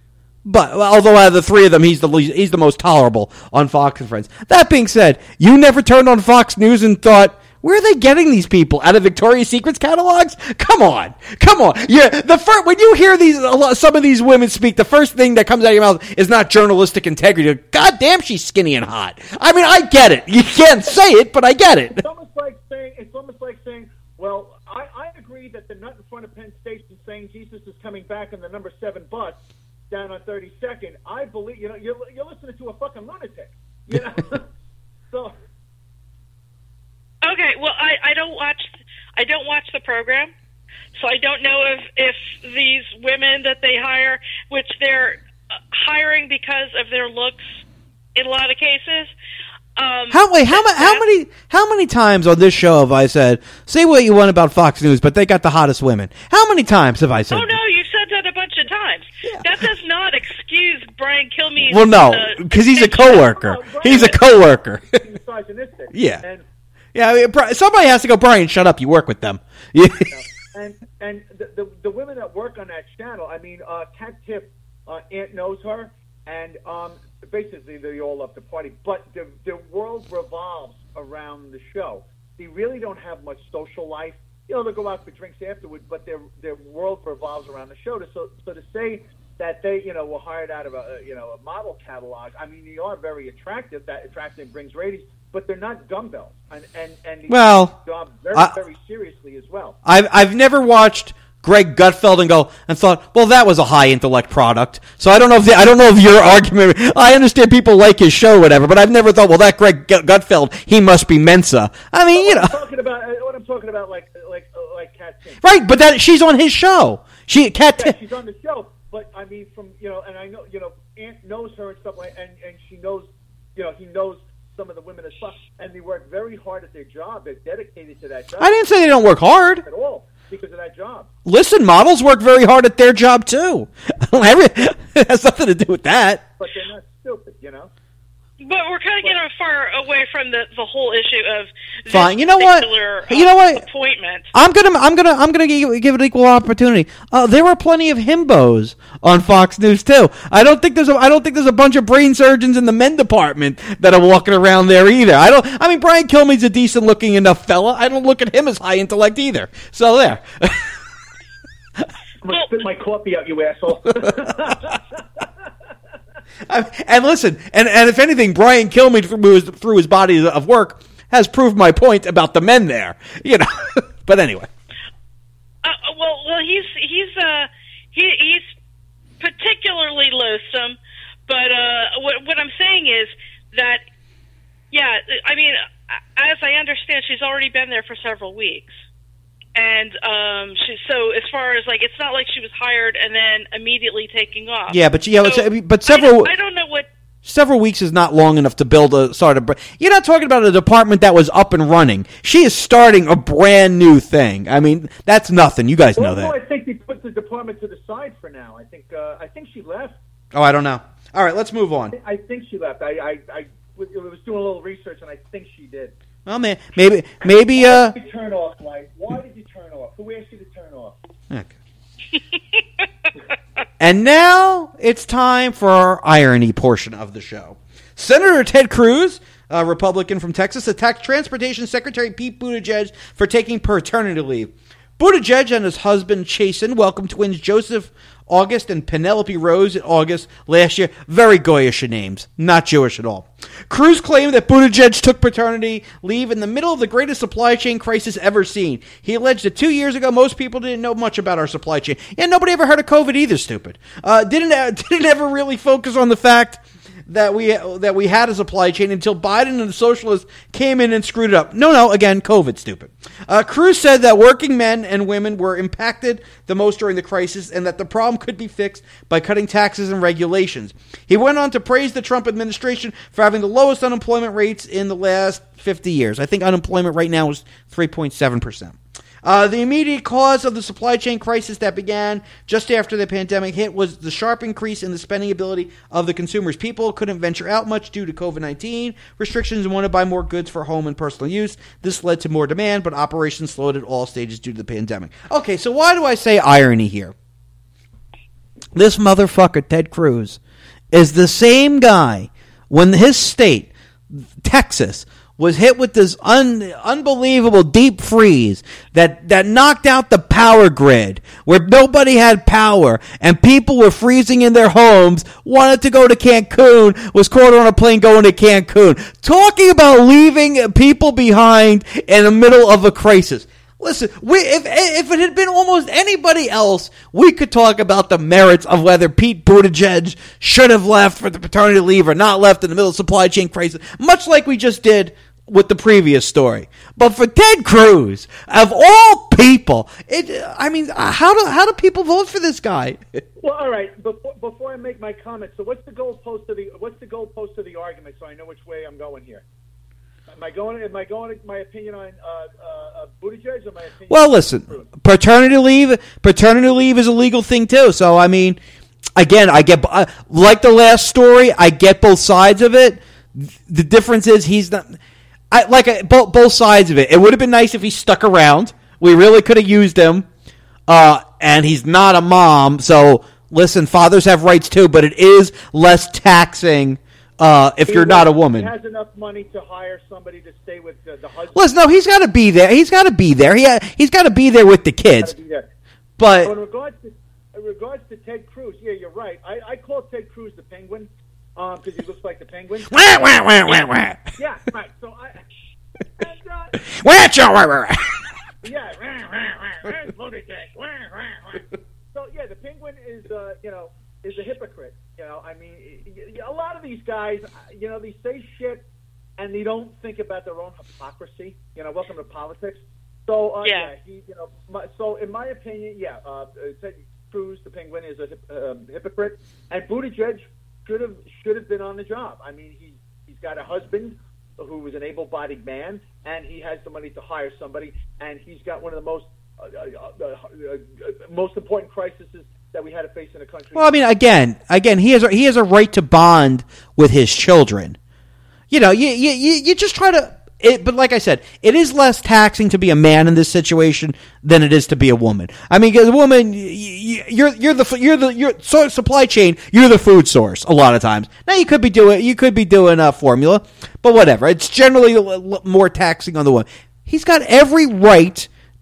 But although out of the three of them, he's the least, he's the most tolerable on Fox and Friends. That being said, you never turned on Fox News and thought, where are they getting these people out of Victoria's Secret's catalogs? Come on, come on. Yeah, the first, when you hear these, a lot, some of these women speak, the first thing that comes out of your mouth is not journalistic integrity. God damn, she's skinny and hot. I mean, I get it. You can't say it, but I get it. It's almost like saying, it's almost like saying, well, I, I agree that the nut in front of Penn Station saying Jesus is coming back in the number seven bus down on thirty-second, I believe, you know, you're, you're listening to a fucking lunatic, you know? So. Okay, well, I, I don't watch I don't watch the program, so I don't know if, if these women that they hire, which they're hiring because of their looks in a lot of cases. Um, How wait? How, ma- how many? How many times on this show have I said, "Say what you want about Fox News, but they got the hottest women"? How many times have I said? Oh no, you've said that a bunch of times. Yeah. That does not excuse Brian Kilmeade. Well, no, because he's a coworker. Oh, He's a coworker. misogynistic. Yeah. And, Yeah, I mean, Bri- somebody has to go. Brian, shut up. You work with them. Yeah. and and the, the the women that work on that channel, I mean, uh, Kat Tiff, uh, Aunt knows her, and um, basically they all love to party. But their their world revolves around the show. They really don't have much social life. You know, they go out for drinks afterwards, but their their world revolves around the show. So so to say that they, you know, were hired out of a you know a model catalog, I mean, they are very attractive. That attractive brings ratings. But they're not dumbbells, and and and they Well, take the job very I- very seriously as well. I've I've never watched Greg Gutfeld and go and thought, well, that was a high intellect product. So I don't know if the, I don't know if your argument. I understand people like his show, or whatever, but I've never thought, well, that Greg Gutfeld, he must be Mensa. I mean, you know, What I'm talking about, what I'm talking about, like like like Kat Tiff. right? But that she's on his show. She Kat. Yeah, T- she's on the show, but I mean, from you know, and I know you know, Aunt knows her and stuff like, and and she knows, you know, he knows some of the women as well, and they work very hard at their job. They're dedicated to that job. I didn't say they don't work hard. At all because of that job. Listen, models work very hard at their job too. Every, it has nothing to do with that. But they're not stupid, you know. But we're kind of getting far away from the, the whole issue of this Fine. You know what? particular, You know what? appointment. I'm gonna, I'm gonna, I'm gonna give, give it equal opportunity. Uh, there were plenty of himbos on Fox News too. I don't think there's a, I don't think there's a bunch of brain surgeons in the men department that are walking around there either. I don't. I mean, Brian Kilmeade's a decent looking enough fella. I don't look at him as high intellect either. So there. I'm going to spit my coffee out, you asshole. I, and listen, and, and if anything, Brian Kilmeade through his, through his body of work has proved my point about the men there. You know, but anyway. Uh, well, well, he's he's uh he, he's particularly loathsome, but uh, what what I'm saying is that yeah, I mean, as I understand, she's already been there for several weeks. And um, she, so as far as, like, it's not like she was hired and then immediately taking off. Yeah, but yeah, so, but several. I don't, I don't know what. Several weeks is not long enough to build a sort of. You're not talking about a department that was up and running. She is starting a brand new thing. I mean, that's nothing. You guys know well, that. No, I think they put the department to the side for now. I think. Uh, I think she left. Oh, I don't know. All right, let's move on. I think she left. I, I, I was doing a little research, and I think she did. Well, man, maybe, maybe. Why uh. did you turn off, Mike? Why did you turn off? Who asked you to turn off? Okay. And now it's time for our irony portion of the show. Senator Ted Cruz, a Republican from Texas, attacked Transportation Secretary Pete Buttigieg for taking paternity leave. Buttigieg and his husband Chasten welcomed twins Joseph August and Penelope Rose in August last year. Very Goyish names, not Jewish at all. Cruz claimed that Buttigieg took paternity leave in the middle of the greatest supply chain crisis ever seen. He alleged that two years ago, most people didn't know much about our supply chain. Yeah, nobody ever heard of COVID either, stupid. Uh, didn't, uh, didn't ever really focus on the fact that we that we had a supply chain until Biden and the socialists came in and screwed it up. No, no, again, COVID, stupid. Uh, Cruz said that working men and women were impacted the most during the crisis and that the problem could be fixed by cutting taxes and regulations. He went on to praise the Trump administration for having the lowest unemployment rates in the last fifty years. I think unemployment right now is three point seven percent. Uh, the immediate cause of the supply chain crisis that began just after the pandemic hit was the sharp increase in the spending ability of the consumers. People couldn't venture out much due to COVID nineteen restrictions and wanted to buy more goods for home and personal use. This led to more demand, but operations slowed at all stages due to the pandemic. Okay, so why do I say irony here? This motherfucker, Ted Cruz, is the same guy when his state, Texas, was hit with this un, unbelievable deep freeze that, that knocked out the power grid, where nobody had power, and people were freezing in their homes, wanted to go to Cancun, was caught on a plane going to Cancun. Talking about leaving people behind in the middle of a crisis. Listen, we, if if it had been almost anybody else, we could talk about the merits of whether Pete Buttigieg should have left for the paternity leave or not left in the middle of supply chain crisis, much like we just did with the previous story. But for Ted Cruz, of all people, it, I mean, how do how do people vote for this guy? Well, all right. Before, before I make my comment, so what's the goalpost of the what's the goalpost of the argument, so I know which way I'm going here? Am I going? Am I going? My opinion on uh, uh, Buttigieg, or my opinion? Well, listen, paternity leave. Paternity leave is a legal thing too. So, I mean, again, I get uh, like the last story. I get both sides of it. The difference is he's not. I like I, both both sides of it. It would have been nice if he stuck around. We really could have used him. Uh, and he's not a mom, so listen, fathers have rights too. But it is less taxing. Uh, if he you're has, not a woman. He has enough money to hire somebody to stay with the, the husband. Listen, no, he's got to be there. He's got to be there. He ha- he's got to be there with the kids. But so in regards to in regards to Ted Cruz, yeah, you're right. I, I call Ted Cruz the Penguin because um, he looks like the Penguin. Wah, wah, wah, wah, wah. Yeah, right. So I. And, uh, wah, wah, wah. Yeah. So yeah, the Penguin is uh, you know is a hypocrite. You know, I mean, a lot of these guys, you know, they say shit and they don't think about their own hypocrisy. You know, welcome to politics. So, uh, yeah. yeah, he, you know, my, so in my opinion, yeah, uh, Ted Cruz, the Penguin, is a um, hypocrite, and Buttigieg should have should have been on the job. I mean, he he's got a husband who is an able-bodied man, and he has the money to hire somebody, and he's got one of the most uh, uh, uh, uh, most important crises that we had to face in the country. Well, I mean, again, again, he has a, he has a right to bond with his children. You know, you you you just try to. It, but like I said, it is less taxing to be a man in this situation than it is to be a woman. I mean, because a woman, you, you're you're the you're the you're so supply chain. You're the food source a lot of times. Now you could be doing you could be doing a formula, but whatever. It's generally more taxing on the woman. He's got every right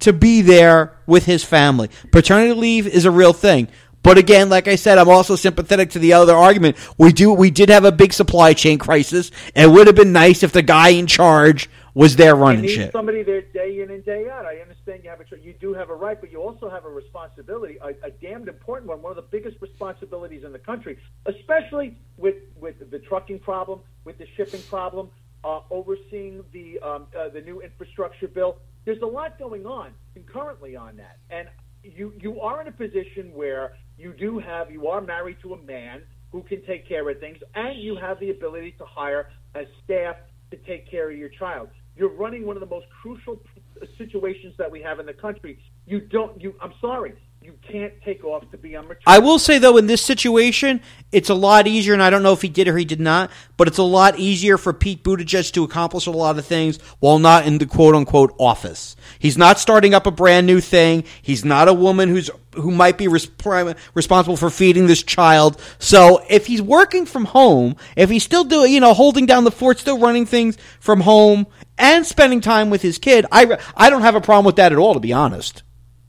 to be there with his family. Paternity leave is a real thing. But again, like I said, I'm also sympathetic to the other argument. We do, we did have a big supply chain crisis, and it would have been nice if the guy in charge was there running you need shit. Somebody there day in and day out. I understand you have a, you do have a right, but you also have a responsibility, a, a damned important one, one of the biggest responsibilities in the country, especially with, with the trucking problem, with the shipping problem, uh, overseeing the um, uh, the new infrastructure bill. There's a lot going on concurrently on that, and you you are in a position where you do have you are married to a man who can take care of things, and you have the ability to hire a staff to take care of your child. You're running one of the most crucial situations that we have in the country. You don't. You. I'm sorry. You can't take off to be on maternity. I will say, though, in this situation, it's a lot easier, and I don't know if he did or he did not, but it's a lot easier for Pete Buttigieg to accomplish a lot of things while not in the quote-unquote office. He's not starting up a brand new thing. He's not a woman who's who might be res- responsible for feeding this child. So if he's working from home, if he's still doing, you know, holding down the fort, still running things from home, and spending time with his kid, I, I don't have a problem with that at all, to be honest.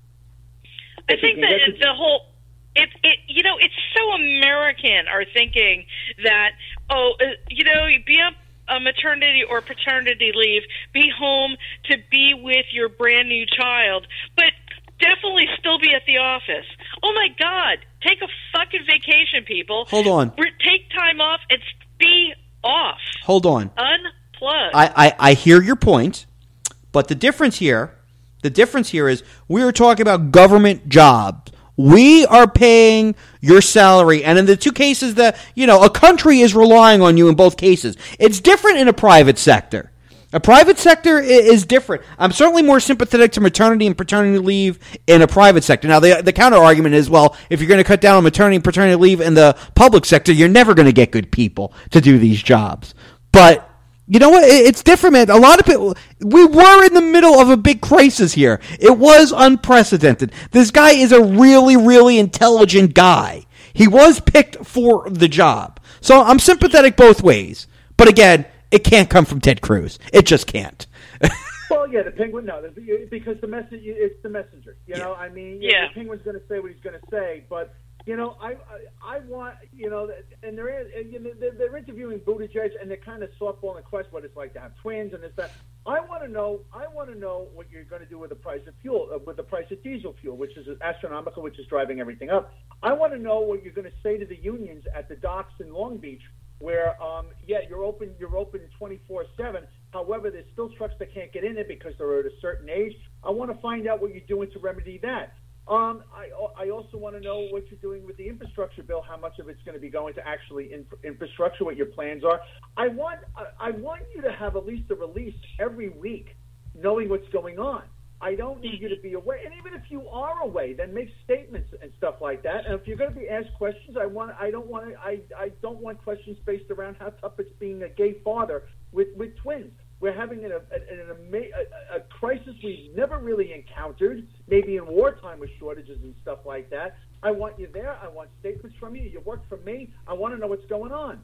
I think that the whole, it, it, you know, it's so American, our thinking that, oh, uh, you know, you be on a maternity or paternity leave, be home to be with your brand new child, but definitely still be at the office. Oh, my God. Take a fucking vacation, people. Hold on. Take time off and be off. Hold on. Unplug. I, I, I hear your point, but the difference here... The difference here is we are talking about government jobs. We are paying your salary. And in the two cases that, you know, a country is relying on you in both cases. It's different in a private sector. A private sector is different. I'm certainly more sympathetic to maternity and paternity leave in a private sector. Now, the, the counter argument is, well, if you're going to cut down on maternity and paternity leave in the public sector, you're never going to get good people to do these jobs. But... you know what? It's different, man. A lot of people, we were in the middle of a big crisis here. It was unprecedented. This guy is a really, really intelligent guy. He was picked for the job. So I'm sympathetic both ways. But again, it can't come from Ted Cruz. It just can't. Well, yeah, the Penguin, no, because the message, it's the messenger. You know, I mean, yeah, yeah. The Penguin's going to say what he's going to say, but... You know, I, I I want, you know, and they're, you know, they're, they're interviewing Buttigieg, and they're kind of softballing the question what it's like to have twins and this, that. I want to know, I want to know what you're going to do with the price of fuel, uh, with the price of diesel fuel, which is astronomical, which is driving everything up. I want to know what you're going to say to the unions at the docks in Long Beach, where, um, yeah, you're open, you're open twenty-four seven. However, there's still trucks that can't get in it because they're at a certain age. I want to find out what you're doing to remedy that. Um, I, I also want to know what you're doing with the infrastructure bill, how much of it's going to be going to actually in, infrastructure, what your plans are. I want I, I want you to have at least a release every week knowing what's going on. I don't need you to be away. And even if you are away, then make statements and stuff like that. And if you're going to be asked questions, I want I don't want to, I, I don't want questions based around how tough it's being a gay father with, with twins. We're having an, an, an ama- a, a crisis we've never really encountered, maybe in wartime with shortages and stuff like that. I want you there. I want statements from you. You work for me. I want to know what's going on.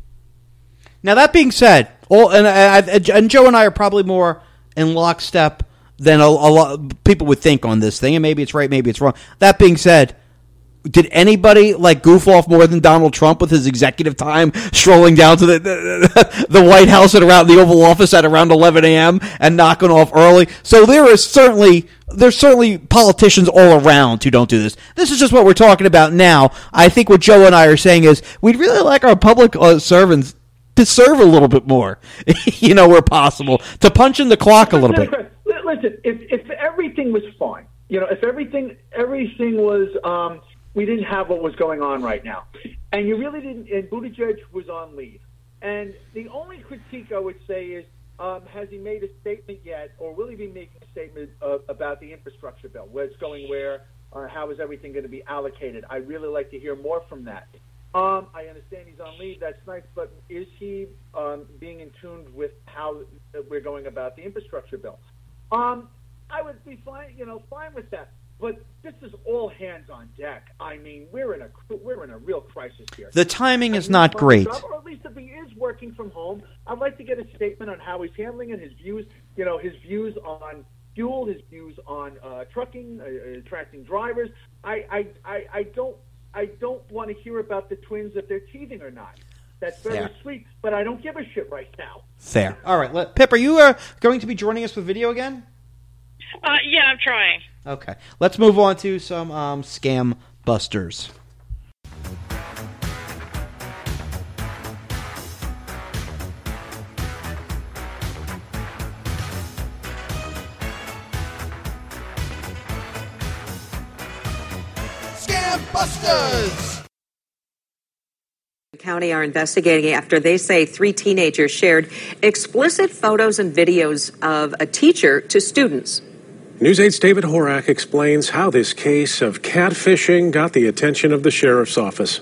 Now, that being said, all and, and, and Joe and I are probably more in lockstep than a, a lot of people would think on this thing, and maybe it's right, maybe it's wrong. That being said, did anybody like goof off more than Donald Trump with his executive time, strolling down to the the, the White House at around the Oval Office at around eleven a.m. and knocking off early? So there is certainly there's certainly politicians all around who don't do this. This is just what we're talking about now. I think what Joe and I are saying is we'd really like our public uh, servants to serve a little bit more, you know, where possible, to punch in the clock a little bit. Listen, if if everything was fine, you know, if everything everything was. Um, We didn't have what was going on right now. And you really didn't, and Buttigieg was on leave. And the only critique I would say is, um, has he made a statement yet, or will he be making a statement uh, about the infrastructure bill, where it's going where, or how is everything going to be allocated? I'd really like to hear more from that. Um, I understand he's on leave, that's nice, but is he um, being in tune with how we're going about the infrastructure bill? Um, I would be fine, you know, fine with that. But this is all hands on deck. I mean, we're in a we're in a real crisis here. The timing is not great. Job, or at least if he is working from home, I'd like to get a statement on how he's handling it, his views, you know, his views on fuel, his views on uh, trucking, uh, attracting drivers. I, I, I, I don't I don't want to hear about the twins if they're teething or not. That's very Fair. sweet, but I don't give a shit right now. Fair. All right, let, Pip, are you uh, going to be joining us with video again? Uh, yeah, I'm trying. Okay, let's move on to some um, scam busters. Scam busters! County are investigating after they say three teenagers shared explicit photos and videos of a teacher to students. News eight's David Horak explains how this case of catfishing got the attention of the sheriff's office.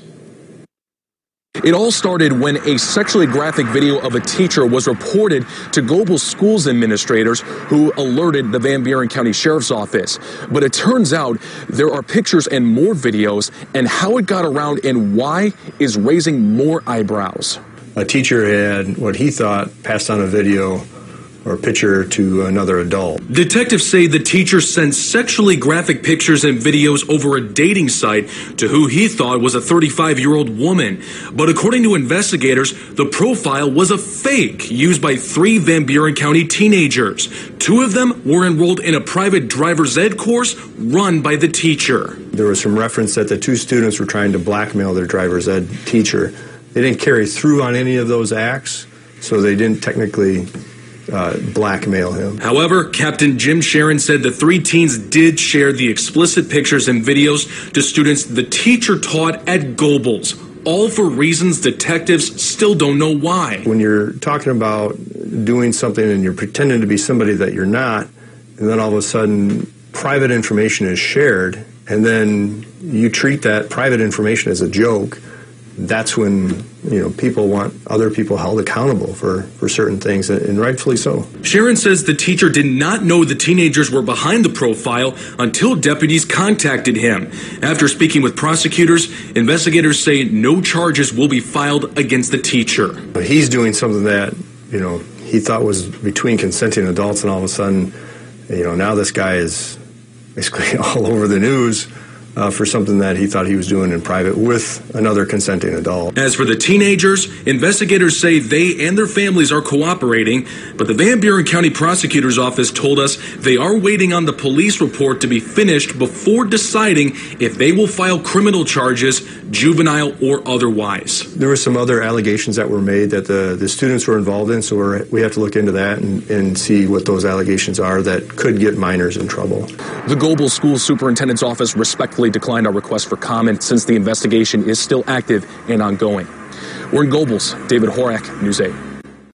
It all started when a sexually graphic video of a teacher was reported to Global Schools administrators who alerted the Van Buren County Sheriff's Office. But it turns out there are pictures and more videos, and how it got around and why is raising more eyebrows. A teacher had what he thought passed on a video or picture to another adult. Detectives say the teacher sent sexually graphic pictures and videos over a dating site to who he thought was a thirty-five-year-old woman. But according to investigators, the profile was a fake used by three Van Buren County teenagers. Two of them were enrolled in a private driver's ed course run by the teacher. There was some reference that the two students were trying to blackmail their driver's ed teacher. They didn't carry through on any of those acts, so they didn't technically Uh, blackmail him. However, Captain Jim Sharon said the three teens did share the explicit pictures and videos to students the teacher taught at Goebbels, all for reasons detectives still don't know why. When you're talking about doing something and you're pretending to be somebody that you're not, and then all of a sudden private information is shared, and then you treat that private information as a joke, that's when, you know, people want other people held accountable for, for certain things, and rightfully so. Sharon says the teacher did not know the teenagers were behind the profile until deputies contacted him. After speaking with prosecutors, investigators say no charges will be filed against the teacher. But he's doing something that, you know, he thought was between consenting adults, and all of a sudden, you know, now this guy is basically all over the news Uh, for something that he thought he was doing in private with another consenting adult. As for the teenagers, investigators say they and their families are cooperating, but the Van Buren County Prosecutor's Office told us they are waiting on the police report to be finished before deciding if they will file criminal charges, juvenile or otherwise. There were some other allegations that were made that the, the students were involved in, so we're, we have to look into that and, and see what those allegations are that could get minors in trouble. The Goebbels School Superintendent's Office respectfully declined our request for comment since the investigation is still active and ongoing. We're in Goebbels. David Horak, News eight.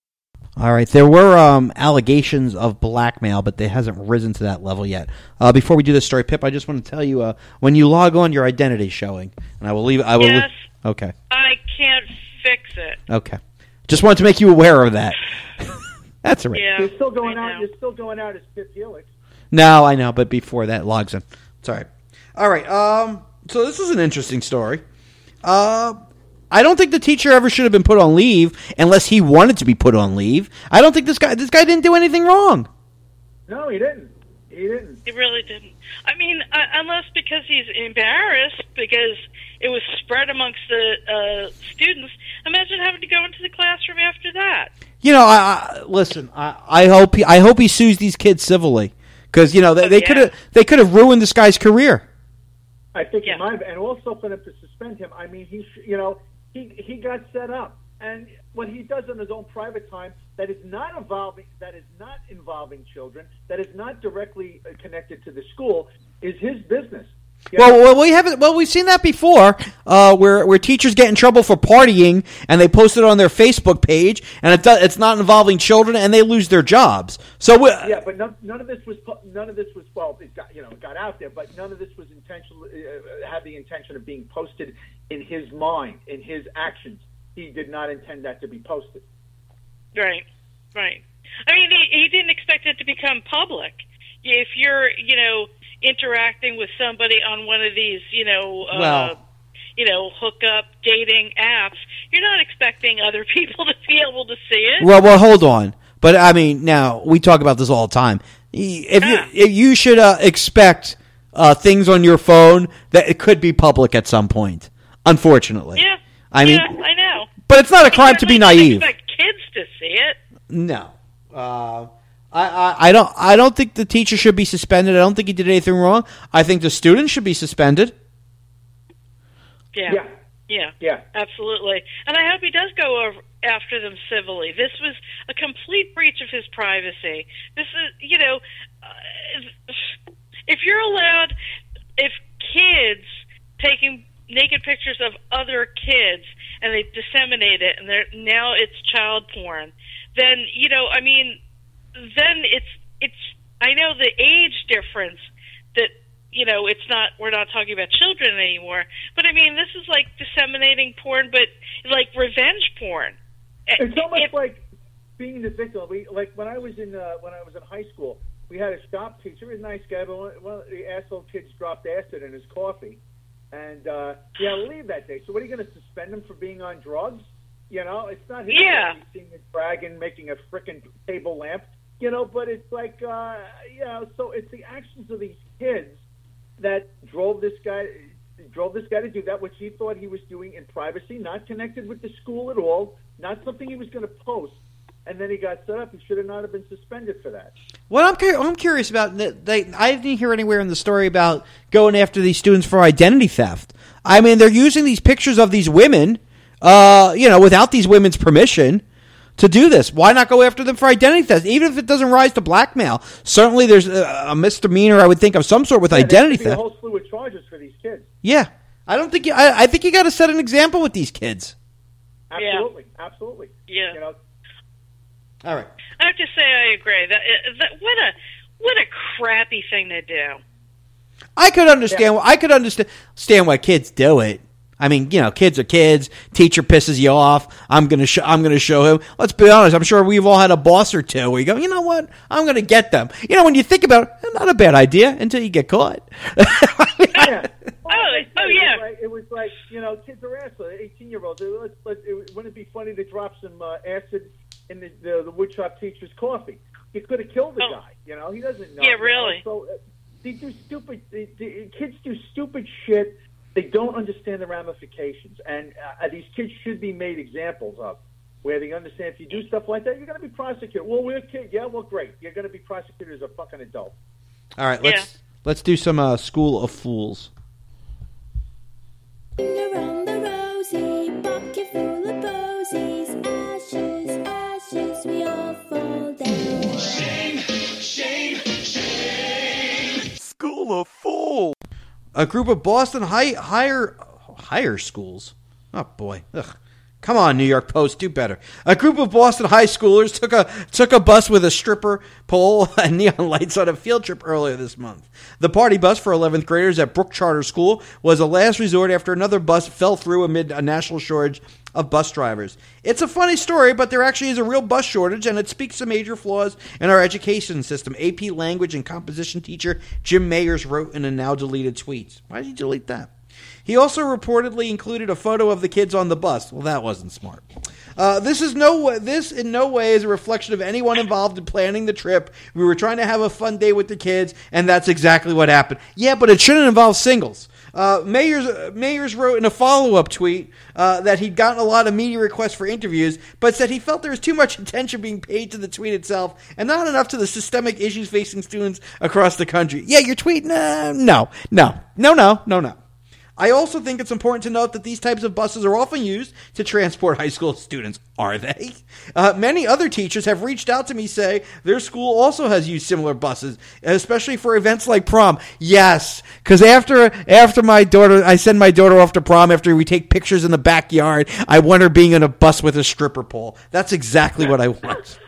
All right, there were um, allegations of blackmail, but they hasn't risen to that level yet. Uh, before we do this story, Pip, I just want to tell you, uh, when you log on, your identity is showing, and I will leave. I will. Yes. Leave, okay. I can't fix it. Okay. Just wanted to make you aware of that. That's all right. Yeah, You're still going I out. know. You're still going out as Pip Helix. No, I know, but before that logs in. It's all right. All right. Um. So this is an interesting story. Uh, I don't think the teacher ever should have been put on leave unless he wanted to be put on leave. I don't think this guy. This guy didn't do anything wrong. No, he didn't. He didn't. He really didn't. I mean, uh, unless because he's embarrassed because it was spread amongst the uh, students. Imagine having to go into the classroom after that. You know, I, I listen. I, I hope he. I hope he sues these kids civilly because you know they, Oh, they yeah. could have. They could have ruined this guy's career. I think Yeah. he might have, and also for them to suspend him. I mean, he, sh- you know, he he got set up, and what he does in his own private time that is not involving that is not involving children, that is not directly uh, connected to the school, is his business. You know? Well, well, we haven't. Well, we've seen that before, uh, where where teachers get in trouble for partying and they post it on their Facebook page, and it does, it's not involving children, and they lose their jobs. So we, yeah, but none, none of this was none of this was well, it got you know it got out there, but none of this was intentional. Uh, had the intention of being posted in his mind, in his actions. He did not intend that to be posted. Right, right. I mean, he, he didn't expect it to become public. If you're, you know, interacting with somebody on one of these, you know, uh, Well- you know, hookup dating apps, you're not expecting other people to be able to see it. well, well, hold on. But I mean, now we talk about this all the time. If Yeah. you, if you should uh, expect uh, things on your phone that it could be public at some point. Unfortunately. Yeah. I mean, yeah, I know. but it's not a crime to be naive. I expect kids to see it. No. Uh, I, I, I don't I don't think the teacher should be suspended. I don't think he did anything wrong. I think the student should be suspended. Yeah. Yeah. Yeah. Yeah. Absolutely. And I hope he does go over after them civilly. This was a complete breach of his privacy. This is, you know, uh, if you're allowed, if kids taking naked pictures of other kids and they disseminate it and they're now it's child porn, then, you know, I mean, then it's, it's, I know the age difference that, you know, it's not, we're not talking about children anymore, but I mean, this is like disseminating porn, but like revenge porn. It's almost It- like being the victim. We, like when I was in, uh, when I was in high school, we had a shop teacher, he was a nice guy, but one one of the asshole kids dropped acid in his coffee. And uh, he had to leave that day. So what are you going to suspend him for being on drugs? You know, it's not his Yeah. fault he's seeing a dragon making a frickin' table lamp. You know, but it's like, uh, you know, so it's the actions of these kids that drove this guy, drove this guy to do that, which he thought he was doing in privacy, not connected with the school at all, not something he was going to post. And then he got set up. He should have not have been suspended for that. What I'm cur- I'm curious about, they, I didn't hear anywhere in the story about going after these students for identity theft. I mean, they're using these pictures of these women, uh, you know, without these women's permission to do this. Why not go after them for identity theft? Even if it doesn't rise to blackmail, certainly there's a, a misdemeanor, I would think, of some sort with Yeah, identity there should be theft. a whole slew of charges for these kids. Yeah, I don't think you, I, I think you got to set an example with these kids. Absolutely, absolutely. Yeah. You know, All right. I have to say I agree. That, that what a what a crappy thing to do. I could understand. Yeah. I could understand understand why kids do it. I mean, you know, kids are kids. Teacher pisses you off. I'm gonna show. I'm gonna show him. Let's be honest. I'm sure we've all had a boss or two where you go, you know what? I'm gonna get them. You know, when you think about it, not a bad idea until you get caught. yeah. Oh, oh yeah. It was, like, it was like, you know, kids are assholes. eighteen-year-olds. Let's, let's, it, wouldn't it be funny to drop some uh, acid in the, the the woodshop teacher's coffee? You could have killed the oh. guy. You know, he doesn't know. Yeah, really. You know? So uh, they do stupid. They, they, kids do stupid shit. They don't understand the ramifications, and uh, these kids should be made examples of, where they understand if you do stuff like that, you're going to be prosecuted. Well, we're kids. Yeah, well, great. You're going to be prosecuted as a fucking adult. All right, let's yeah. let's do some uh, School of Fools. Around the rosy, bucket full of posies, ashes, ashes, we all fall down. Shame, shame, shame. School of Fools. A group of Boston high, higher higher schools. Oh boy, ugh. Come on, New York Post, do better. A group of Boston high schoolers took a took a bus with a stripper pole and neon lights on a field trip earlier this month. The party bus for eleventh graders at Brook Charter School was a last resort after another bus fell through amid a national shortage of bus drivers. It's a funny story, but there actually is a real bus shortage, and it speaks to major flaws in our education system. A P Language and Composition teacher Jim Mayers wrote in a now-deleted tweet. Why did he delete that? He also reportedly included a photo of the kids on the bus. Well, that wasn't smart. Uh, this is no this in no way is a reflection of anyone involved in planning the trip. We were trying to have a fun day with the kids, and that's exactly what happened. Yeah, but it shouldn't involve singles. Uh, Mayers, uh, Mayers wrote in a follow-up tweet uh, that he'd gotten a lot of media requests for interviews, but said he felt there was too much attention being paid to the tweet itself and not enough to the systemic issues facing students across the country. Yeah, your tweet? Nah, no, no, no, no, no, no. I also think it's important to note that these types of buses are often used to transport high school students. Are they? Uh, many other teachers have reached out to me say their school also has used similar buses, especially for events like prom. Yes, because after after my daughter, I send my daughter off to prom after we take pictures in the backyard, I want her being in a bus with a stripper pole. That's exactly what I want.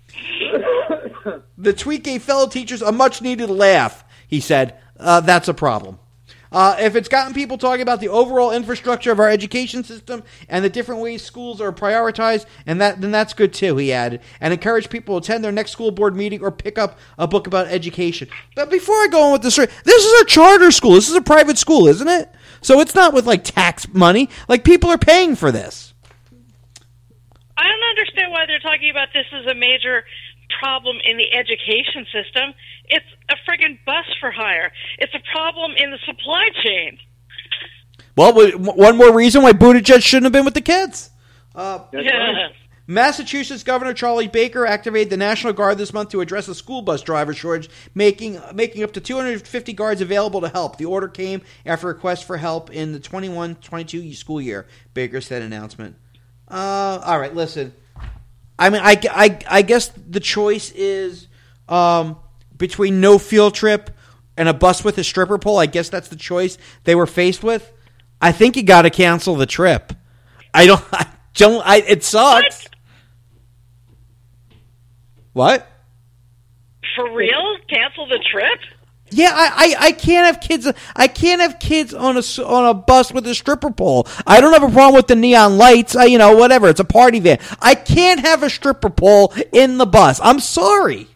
The tweet gave fellow teachers a much-needed laugh. He said, uh, that's a problem. Uh, if it's gotten people talking about the overall infrastructure of our education system and the different ways schools are prioritized, and that then that's good too, he added, and encourage people to attend their next school board meeting or pick up a book about education. But before I go on with this, this is a charter school. This is a private school, isn't it? So it's not with, like, tax money. Like, people are paying for this. I don't understand why they're talking about this as a major problem in the education system. It's a friggin' bus for hire. It's a problem in the supply chain. Well, one more reason why Buttigieg shouldn't have been with the kids. Uh, yeah. Massachusetts Governor Charlie Baker activated the National Guard this month to address a school bus driver shortage, making making up to two hundred fifty guards available to help. The order came after a request for help in the twenty-one twenty-two school year, Baker said in an announcement. Uh, all right, listen. I mean, I, I, I guess the choice is um, between no field trip and a bus with a stripper pole. I guess that's the choice they were faced with. I think you got to cancel the trip. I don't. I don't. I. It sucks. What? What? For real? Cancel the trip? Yeah, I, I, I can't have kids. I can't have kids on a on a bus with a stripper pole. I don't have a problem with the neon lights. I, you know, whatever. It's a party van. I can't have a stripper pole in the bus. I'm sorry.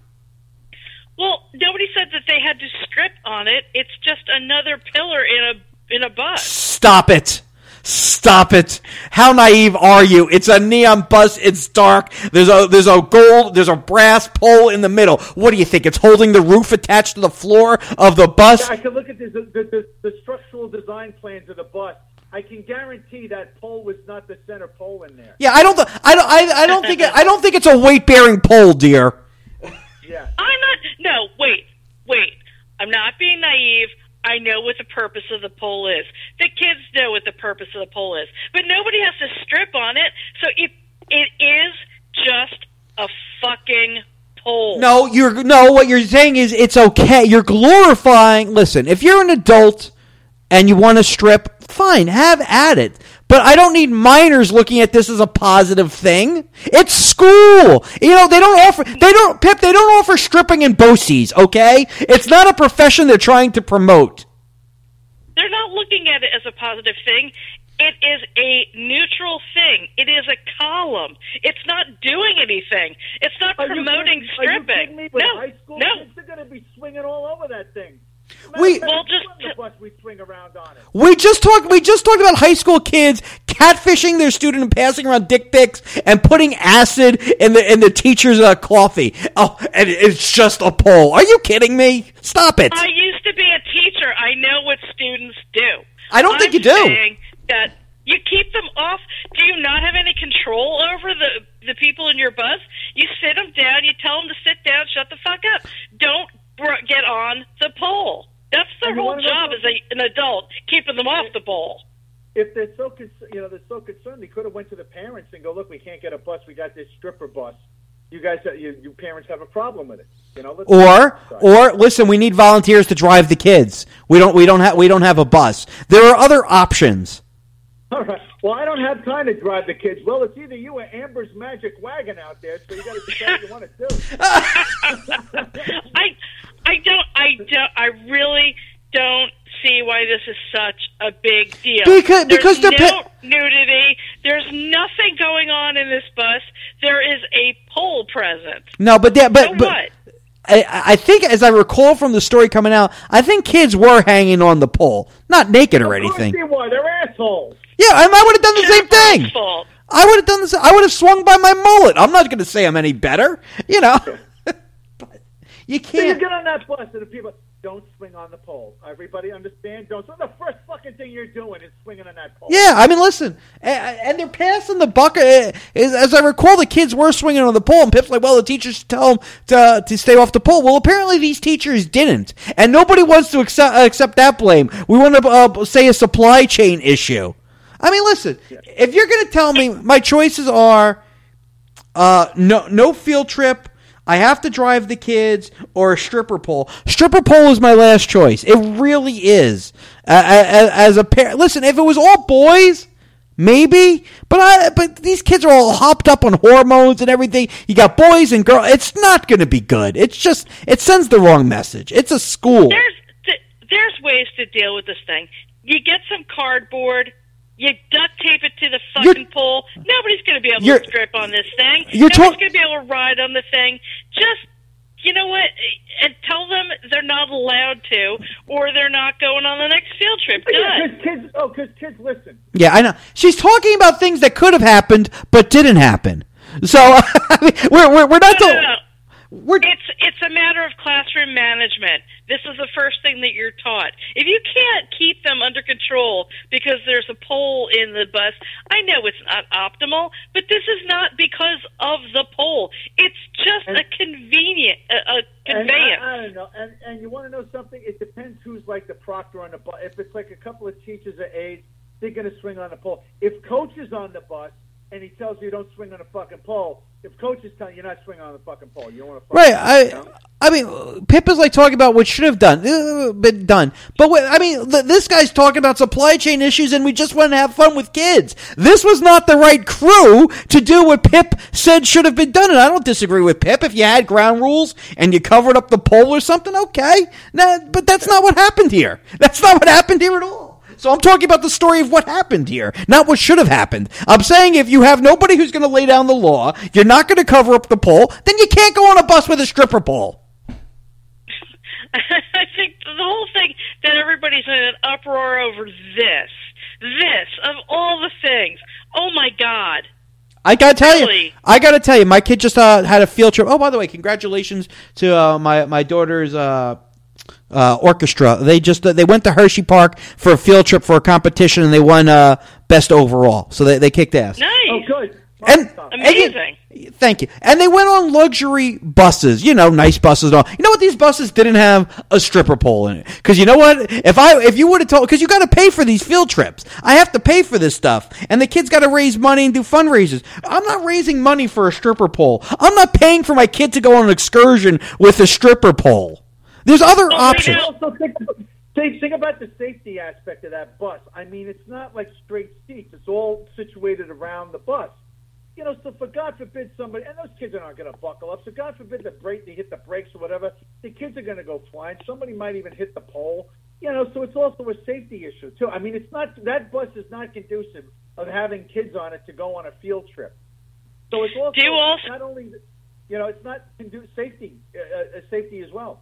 Well, nobody said that they had to strip on it. It's just another pillar in a in a bus. Stop it. Stop it. How naive are you? It's a neon bus. It's dark. There's a there's a gold, there's a brass pole in the middle. What do you think? It's holding the roof attached to the floor of the bus? I can look at this, the, the, the structural design plans of the bus. I can guarantee that pole was not the center pole in there. Yeah, I don't th- I don't I, I don't think it, I don't think it's a weight-bearing pole, dear. Yeah. I'm not No, wait. Wait. I'm not being naive. I know what the purpose of the pole is. The kids know what the purpose of the pole is. But nobody has to strip on it, so it it is just a fucking pole. No, you're no, what you're saying is it's okay. You're glorifying. Listen, if you're an adult and you want to strip, fine, have at it. But I don't need minors looking at this as a positive thing. It's school. You know, they don't offer, they don't, Pip, they don't offer stripping in BOCES, okay? It's not a profession they're trying to promote. They're not looking at it as a positive thing. It is a neutral thing. It is a column. It's not doing anything. It's not Are you promoting kidding- stripping. Are you kidding me? With no, high school no. kids, they're going to be swinging all over that thing. We well just the bus we swing around on it. we just talked we just talked about high school kids catfishing their student and passing around dick pics and putting acid in the in the teacher's uh, coffee. Oh, and it's just a pole. Are you kidding me? Stop it. I used to be a teacher. I know what students do. I don't think I'm you do. saying that you keep them off. Do you not have any control over the the people in your bus? You sit them down. You tell them to sit down. Shut the fuck up. Don't br- get on the pole. That's their And you whole wanna know job as a, an adult, keeping them off the pole. If they're so, con- you know, they're so concerned, they could have went to the parents and go, "Look, we can't get a bus. We got this stripper bus. You guys, you, you parents have a problem with it." You know. Let's Or, or listen, we need volunteers to drive the kids. We don't, we don't have, we don't have a bus. There are other options. All right. Well, I don't have time to drive the kids. Well, it's either you or Amber's magic wagon out there, so you got to decide what you want to do. I, I don't, I don't, I really don't see why this is such a big deal. Because- because there's they're no pa- nudity. There's nothing going on in this bus. There is a pole present. No, but that, but, So but what? I, I think, as I recall from the story coming out, I think kids were hanging on the pole, not naked or Of course anything. they were. They're assholes. Yeah, I, I would have done the same thing. Fault. I would have done this. I would have swung by my mullet. I'm not going to say I'm any better, you know. But you So you can't. get on that bus and the people don't swing on the pole. Everybody understand? Don't. So the first fucking thing you're doing is swinging on that pole. Yeah, I mean, listen, and, and they're passing the bucket. As, as I recall, the kids were swinging on the pole, and Pip's like, well, the teachers should tell them to, to stay off the pole. Well, apparently these teachers didn't, and nobody wants to accept, accept that blame. We want to uh, say a supply chain issue. I mean, listen, if you're going to tell me my choices are uh, no no field trip, I have to drive the kids, or a stripper pole. Stripper pole is my last choice. It really is. Uh, as, as a parent, listen, if it was all boys, maybe, but I, but these kids are all hopped up on hormones and everything. You got boys and girls. It's not going to be good. It's just, it sends the wrong message. It's a school. There's th- there's ways to deal with this thing. You get some cardboard. You duct tape it to the fucking You're- pole. Nobody's going to be able You're- to strip on this thing. You're Nobody's talk- going to be able to ride on the thing. Just, you know what? And tell them they're not allowed to, or they're not going on the next field trip. Yeah, Done. because kids. Oh, because kids listen. Yeah, I know. She's talking about things that could have happened but didn't happen. So I mean, we're we're, we're not No, the no, no. We're It's it's a matter of classroom management. This is the first thing that you're taught. If you can't keep them under control because there's a pole in the bus, I know it's not optimal, but this is not because of the pole. It's just And- a convenient a, a And conveyance. I, I don't know. And, and you want to know something? It depends who's like the proctor on the bus. If it's like a couple of teachers or aides, they're going to swing on the pole. If coach is on the bus and he tells you don't swing on the fucking pole, if coach is telling you not swing on the fucking pole, you don't want to. Right, I, I mean, Pip is like talking about what should have done, uh, been done. But what, I mean, th- this guy's talking about supply chain issues, and we just want to have fun with kids. This was not the right crew to do what Pip said should have been done, and I don't disagree with Pip. If you had ground rules and you covered up the pole or something, okay. Nah, but that's not what happened here. That's not what happened here at all. So I'm talking about the story of what happened here, not what should have happened. I'm saying if you have nobody who's going to lay down the law, you're not going to cover up the pole, then you can't go on a bus with a stripper pole. I think the whole thing that everybody's in an uproar over this, this of all the things. Oh my God! I gotta tell Really? you, I gotta tell you, my kid just uh, had a field trip. Oh, by the way, congratulations to uh, my my daughter's uh, uh, orchestra. They just uh, they went to Hershey Park for a field trip for a competition, and they won uh, best overall. So they they kicked ass. Nice. Oh, good. And, Amazing. and- thank you. And they went on luxury buses, you know, nice buses and all. You know what? These buses didn't have a stripper pole in it. Because you know what? If I if you would have told, because you got to pay for these field trips. I have to pay for this stuff, and the kids got to raise money and do fundraisers. I'm not raising money for a stripper pole. I'm not paying for my kid to go on an excursion with a stripper pole. There's other options. Also, think, think, think about the safety aspect of that bus. I mean, it's not like straight seats. It's all situated around the bus. You know, so for God forbid somebody, and those kids are not going to buckle up, so God forbid the brake, they hit the brakes or whatever, the kids are going to go flying. Somebody might even hit the pole. You know, so it's also a safety issue, too. I mean, it's not, that bus is not conducive of having kids on it to go on a field trip. So it's also, Do you also- not only, you know, it's not conducive safety, uh, uh, safety as well.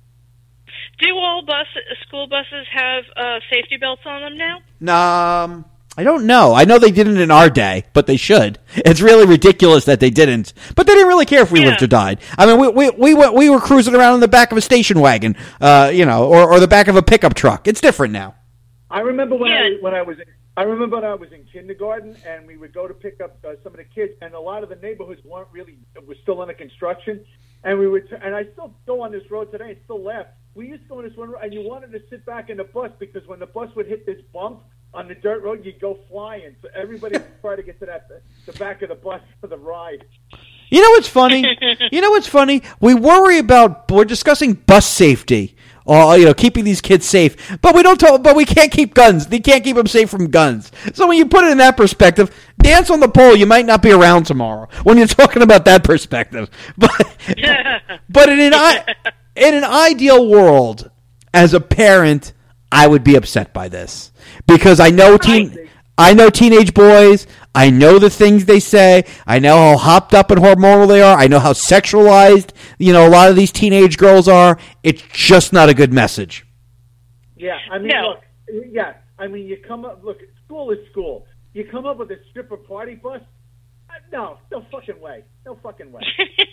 Do all bus school buses have uh, safety belts on them now? Um, I don't know. I know they didn't in our day, but they should. It's really ridiculous that they didn't. But they didn't really care if we Yeah. lived or died. I mean, we we we went, we were cruising around in the back of a station wagon, uh, you know, or or the back of a pickup truck. It's different now. I remember when Yeah. I when I was in, I remember when I was in kindergarten and we would go to pick up uh, some of the kids, and a lot of the neighborhoods weren't really were still under construction, and we would and I still go on this road today and still laugh. We used to go on this one road, and you wanted to sit back in the bus because when the bus would hit this bump on the dirt road, you'd go flying. So everybody would try to get to that the back of the bus for the ride. You know what's funny? You know what's funny? We worry about we're discussing bus safety, or you know, keeping these kids safe, but we don't talk. But we can't keep guns. They can't keep them safe from guns. So when you put it in that perspective, dance on the pole. You might not be around tomorrow when you're talking about that perspective. But but in an I, in an ideal world, as a parent, I would be upset by this because I know teen. I know teenage boys. I know the things they say. I know how hopped up and hormonal they are. I know how sexualized, you know, a lot of these teenage girls are. It's just not a good message. Yeah, I mean, No. look, yeah, I mean, you come up. Look, school is school. You come up with a stripper party bus. Uh, No, no fucking way. No fucking way.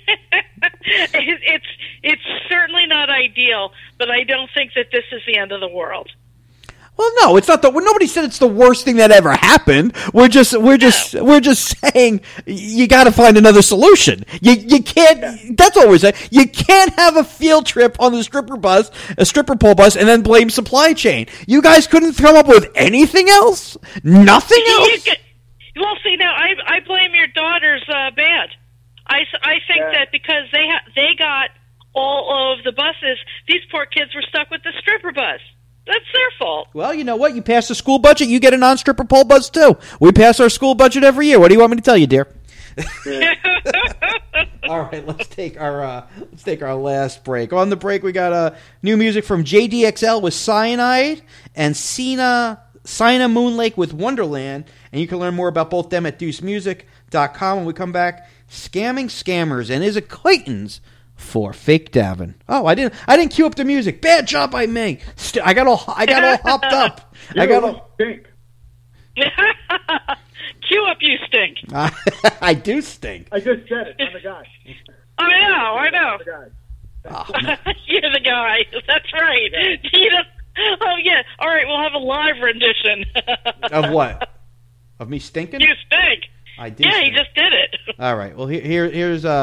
It- it's it's certainly not ideal, but I don't think that this is the end of the world. Well, no, it's not the. Well, nobody said it's the worst thing that ever happened. We're just, we're just, we're just saying you got to find another solution. You, you can't. That's all we're saying. You can't have a field trip on the stripper bus, a stripper pole bus, and then blame supply chain. You guys couldn't come up with anything else. Nothing You else. could- Well, see, now I I blame your daughter's uh, bad. I, s- I think Yeah. that because they ha- they got all of the buses, these poor kids were stuck with the stripper bus. That's their fault. Well, you know what? You pass the school budget, you get a non-stripper pole bus too. We pass our school budget every year. What do you want me to tell you, dear? All right, let's take our uh, let's take our last break. On the break, we got uh, new music from J D X L with Cyanide and Sina Sina Moonlake with Wonderland, and you can learn more about both them at deuce music dot com. When we come back, scamming scammers and his acquaintance for Fake Davin. Oh, I didn't I didn't cue up the music. Bad job by me. St- I got all I got all hopped up. I got all. Stink. Cue up, you stink. I do stink. I just said it. I'm the guy. I I know, I know. Oh. You're the guy. That's right. You know, oh, yeah. All right, we'll have a live rendition. Of what? Of me stinking? You stink. I did. Yeah, stink. he just did it. All right. Well, here, here here's uh.